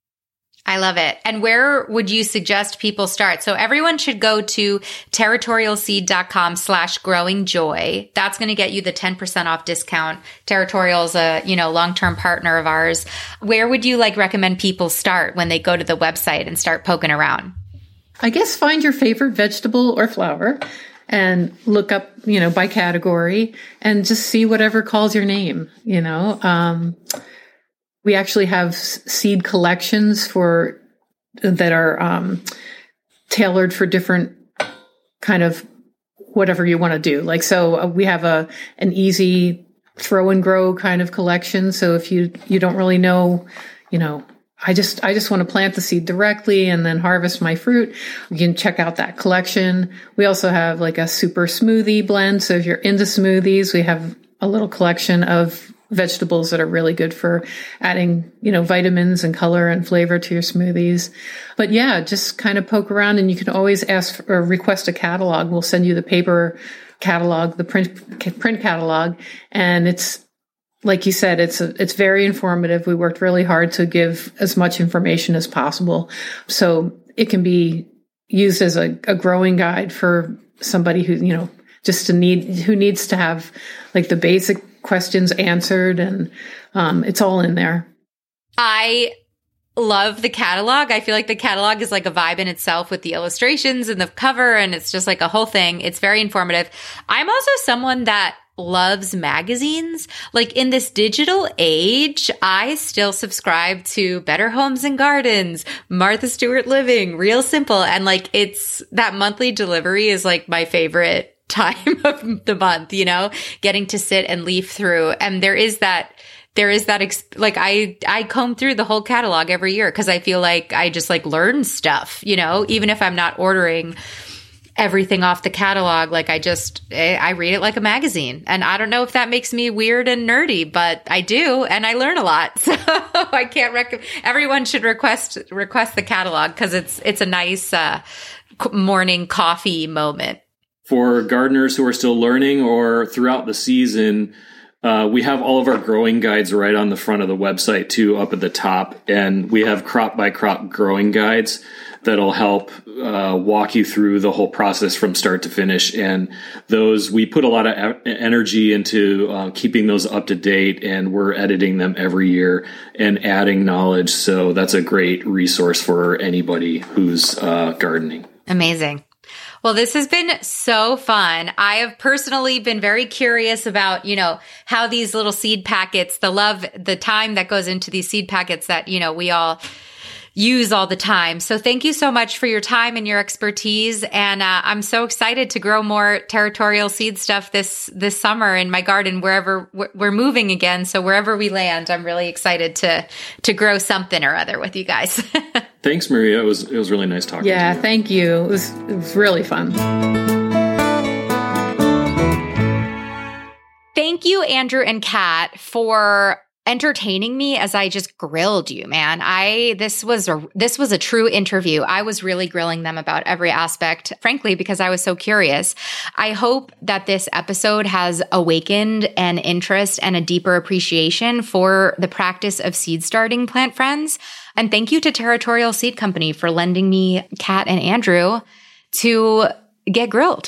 I love it. And where would you suggest people start? So everyone should go to territorialseed.com slash growing joy. That's going to get you the ten percent off discount. Territorial's a, you know, long-term partner of ours. Where would you like recommend people start when they go to the website and start poking around? I guess find your favorite vegetable or flower and look up, you know, by category and just see whatever calls your name, you know. Um, We actually have seed collections for that are um, tailored for different kind of whatever you want to do. Like, so uh, we have a an easy throw and grow kind of collection. So if you you don't really know, you know, I just I just want to plant the seed directly and then harvest my fruit, you can check out that collection. We also have like a super smoothie blend. So if you're into smoothies, we have a little collection of vegetables that are really good for adding, you know, vitamins and color and flavor to your smoothies. But yeah, just kind of poke around and you can always ask for, or request a catalog. We'll send you the paper catalog, the print print catalog. And it's, like you said, it's a, it's very informative. We worked really hard to give as much information as possible. So it can be used as a, a growing guide for somebody who, you know, just to need, who needs to have like the basic questions answered, and um, it's all in there. I love the catalog. I feel like the catalog is like a vibe in itself with the illustrations and the cover, and it's just like a whole thing. It's very informative. I'm also someone that loves magazines. Like in this digital age, I still subscribe to Better Homes and Gardens, Martha Stewart Living, Real Simple. And like it's that monthly delivery is like my favorite time of the month, you know, getting to sit and leaf through. And there is that, there is that, ex- like I, I comb through the whole catalog every year because I feel like I just like learn stuff, you know, even if I'm not ordering everything off the catalog. Like I just, I read it like a magazine, and I don't know if that makes me weird and nerdy, but I do. And I learn a lot. So I can't recommend, everyone should request, request the catalog because it's, it's a nice uh, morning coffee moment. For gardeners who are still learning or throughout the season, Uh, we have all of our growing guides right on the front of the website too, up at the top. And we have crop by crop growing guides that'll help uh, walk you through the whole process from start to finish. And those, we put a lot of e- energy into uh, keeping those up to date, and we're editing them every year and adding knowledge. So that's a great resource for anybody who's uh, gardening. Amazing. Well, this has been so fun. I have personally been very curious about, you know, how these little seed packets, the love, the time that goes into these seed packets that, you know, we all use all the time. So thank you so much for your time and your expertise. And uh, I'm so excited to grow more territorial seed stuff this, this summer in my garden, wherever we're moving again. So wherever we land, I'm really excited to, to grow something or other with you guys. Thanks, Maria. It was, it was really nice talking yeah, to you. Thank you. It was, it was really fun. Thank you, Andrew and Kat, for entertaining me as I just grilled you, man. I, this was a, this was a true interview. I was really grilling them about every aspect, frankly, because I was so curious. I hope that this episode has awakened an interest and a deeper appreciation for the practice of seed starting, plant friends. And thank you to Territorial Seed Company for lending me Kat and Andrew to get grilled.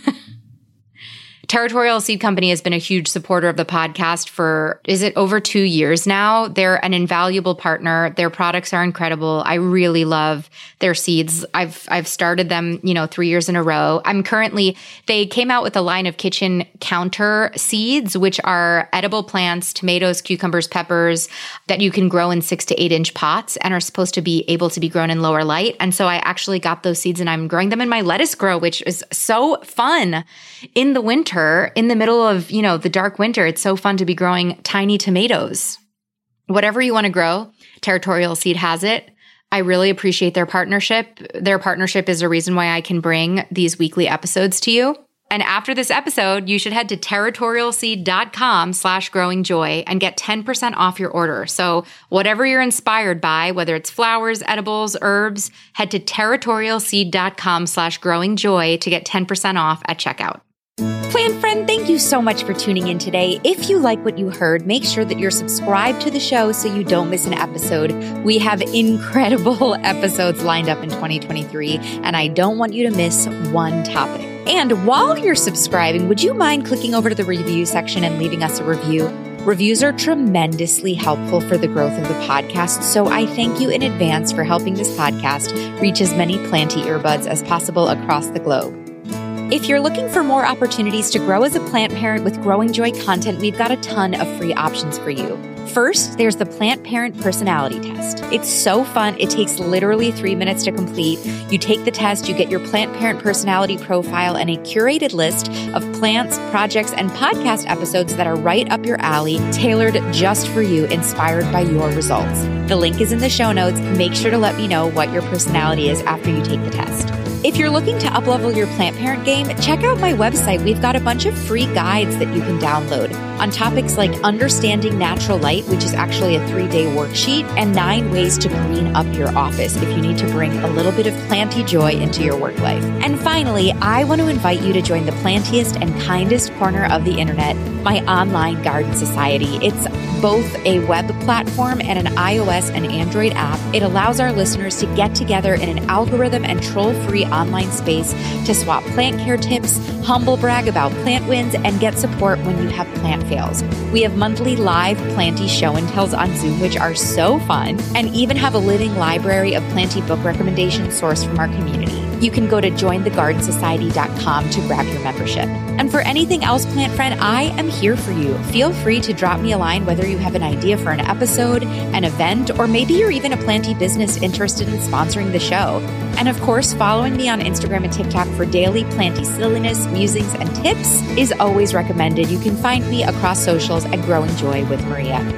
Territorial Seed Company has been a huge supporter of the podcast for, is it over two years now? They're an invaluable partner. Their products are incredible. I really love their seeds. I've I've started them, you know, three years in a row. I'm currently, they came out with a line of kitchen counter seeds, which are edible plants, tomatoes, cucumbers, peppers, that you can grow in six to eight inch pots and are supposed to be able to be grown in lower light. And so I actually got those seeds and I'm growing them in my lettuce grow, which is so fun in the winter. In the middle of, you know, the dark winter, it's so fun to be growing tiny tomatoes. Whatever you want to grow, Territorial Seed has it. I really appreciate their partnership. Their partnership is a reason why I can bring these weekly episodes to you. And after this episode, you should head to territorialseed.com slash growing joy and get ten percent off your order. So whatever you're inspired by, whether it's flowers, edibles, herbs, head to territorialseed.com slash growing joy to get ten percent off at checkout. Plant friend, thank you so much for tuning in today. If you like what you heard, make sure that you're subscribed to the show so you don't miss an episode. We have incredible episodes lined up in twenty twenty-three, and I don't want you to miss one topic. And while you're subscribing, would you mind clicking over to the review section and leaving us a review? Reviews are tremendously helpful for the growth of the podcast, so I thank you in advance for helping this podcast reach as many planty earbuds as possible across the globe. If you're looking for more opportunities to grow as a plant parent with Growing Joy content, we've got a ton of free options for you. First, there's the Plant Parent Personality Test. It's so fun. It takes literally three minutes to complete. You take the test, you get your Plant Parent Personality profile and a curated list of plants, projects, and podcast episodes that are right up your alley, tailored just for you, inspired by your results. The link is in the show notes. Make sure to let me know what your personality is after you take the test. If you're looking to uplevel your plant parent game, check out my website. We've got a bunch of free guides that you can download on topics like understanding natural light, which is actually a three-day worksheet, and nine ways to green up your office if you need to bring a little bit of planty joy into your work life. And finally, I want to invite you to join the plantiest and kindest corner of the internet, my online garden society. It's both a web platform and an iOS and Android app. It allows our listeners to get together in an algorithm and troll-free online space to swap plant care tips, humble brag about plant wins, and get support when you have plant fails. We have monthly live planty show and tells on Zoom, which are so fun, and even have a living library of planty book recommendations sourced from our community. You can go to join the garden society dot com to grab your membership. And for anything else, plant friend, I am here for you. Feel free to drop me a line whether you have an idea for an episode, an event, or maybe you're even a planty business interested in sponsoring the show. And of course, following me on Instagram and TikTok for daily planty silliness, musings, and tips is always recommended. You can find me across socials at Growing Joy with Maria.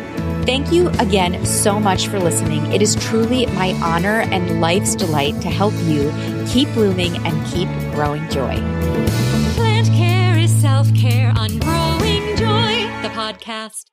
Thank you again so much for listening. It is truly my honor and life's delight to help you keep blooming and keep growing joy. Plant care is self-care on Growing Joy, the podcast.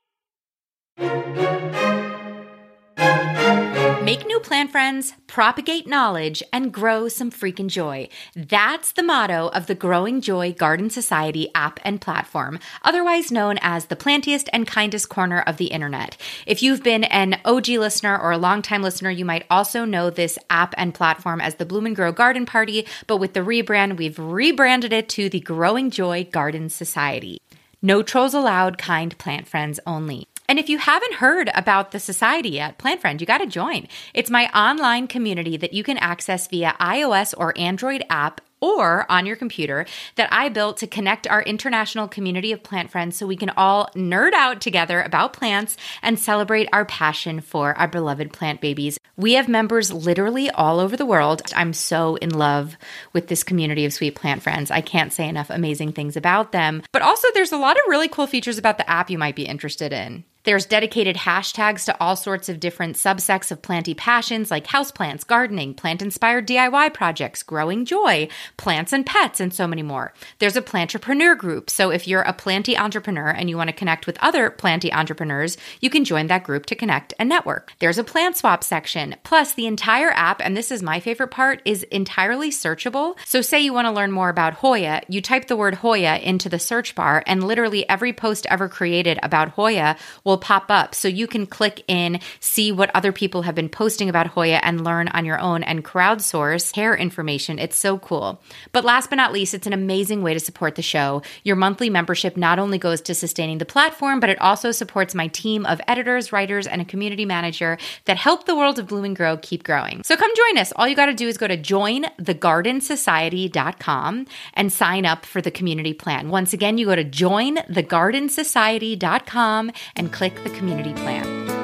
Make new plant friends, propagate knowledge, and grow some freaking joy. That's the motto of the Growing Joy Garden Society app and platform, otherwise known as the plantiest and kindest corner of the internet. If you've been an O G listener or a longtime listener, you might also know this app and platform as the Bloom and Grow Garden Party, but with the rebrand, we've rebranded it to the Growing Joy Garden Society. No trolls allowed, kind plant friends only. And if you haven't heard about the society yet, Plant Friend, you got to join. It's my online community that you can access via iOS or Android app or on your computer that I built to connect our international community of plant friends so we can all nerd out together about plants and celebrate our passion for our beloved plant babies. We have members literally all over the world. I'm so in love with this community of sweet plant friends. I can't say enough amazing things about them. But also there's a lot of really cool features about the app you might be interested in. There's dedicated hashtags to all sorts of different subsects of planty passions like houseplants, gardening, plant-inspired D I Y projects, growing joy, plants and pets, and so many more. There's a plantrepreneur group, so if you're a planty entrepreneur and you want to connect with other planty entrepreneurs, you can join that group to connect and network. There's a plant swap section. Plus, the entire app, and this is my favorite part, is entirely searchable. So say you want to learn more about Hoya, you type the word Hoya into the search bar, and literally every post ever created about Hoya will will pop up. So you can click in, see what other people have been posting about Hoya and learn on your own and crowdsource hair information. It's so cool. But last but not least, it's an amazing way to support the show. Your monthly membership not only goes to sustaining the platform, but it also supports my team of editors, writers, and a community manager that help the world of Bloom and Grow keep growing. So come join us. All you got to do is go to join the garden society dot com and sign up for the community plan. Once again, you go to join the garden society dot com and click the community plan.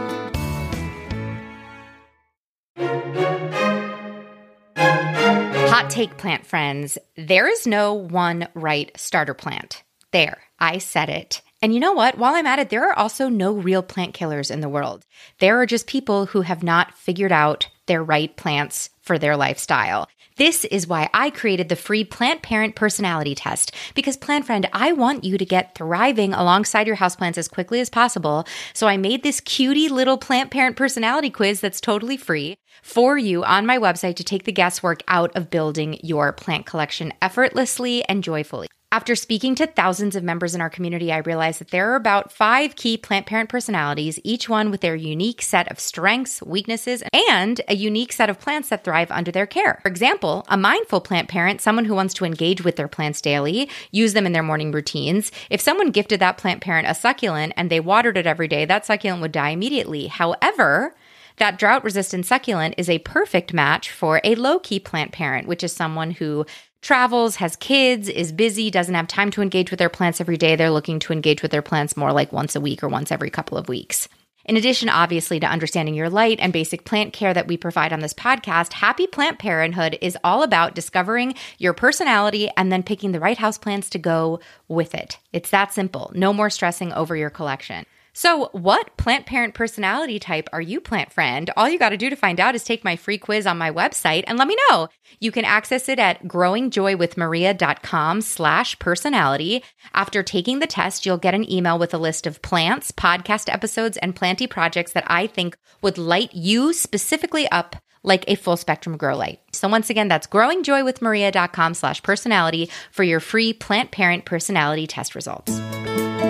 Hot take, plant friends. There is no one right starter plant. There, I said it. And you know what? While I'm at it, there are also no real plant killers in the world. There are just people who have not figured out their right plants for their lifestyle. This is why I created the free Plant Parent Personality Test. Because, Plant Friend, I want you to get thriving alongside your houseplants as quickly as possible. So I made this cutie little Plant Parent Personality Quiz that's totally free for you on my website to take the guesswork out of building your plant collection effortlessly and joyfully. After speaking to thousands of members in our community, I realized that there are about five key plant parent personalities, each one with their unique set of strengths, weaknesses, and a unique set of plants that thrive under their care. For example, a mindful plant parent, someone who wants to engage with their plants daily, use them in their morning routines. If someone gifted that plant parent a succulent and they watered it every day, that succulent would die immediately. However, that drought-resistant succulent is a perfect match for a low-key plant parent, which is someone who travels, has kids, is busy, doesn't have time to engage with their plants every day. They're looking to engage with their plants more like once a week or once every couple of weeks. In addition, obviously, to understanding your light and basic plant care that we provide on this podcast, Happy Plant Parenthood is all about discovering your personality and then picking the right houseplants to go with it. It's that simple. No more stressing over your collection. So what plant parent personality type are you, plant friend? All you got to do to find out is take my free quiz on my website and let me know. You can access it at growingjoywithmaria.com slash personality. After taking the test, you'll get an email with a list of plants, podcast episodes, and planty projects that I think would light you specifically up like a full spectrum grow light. So once again, that's growingjoywithmaria.com slash personality for your free plant parent personality test results.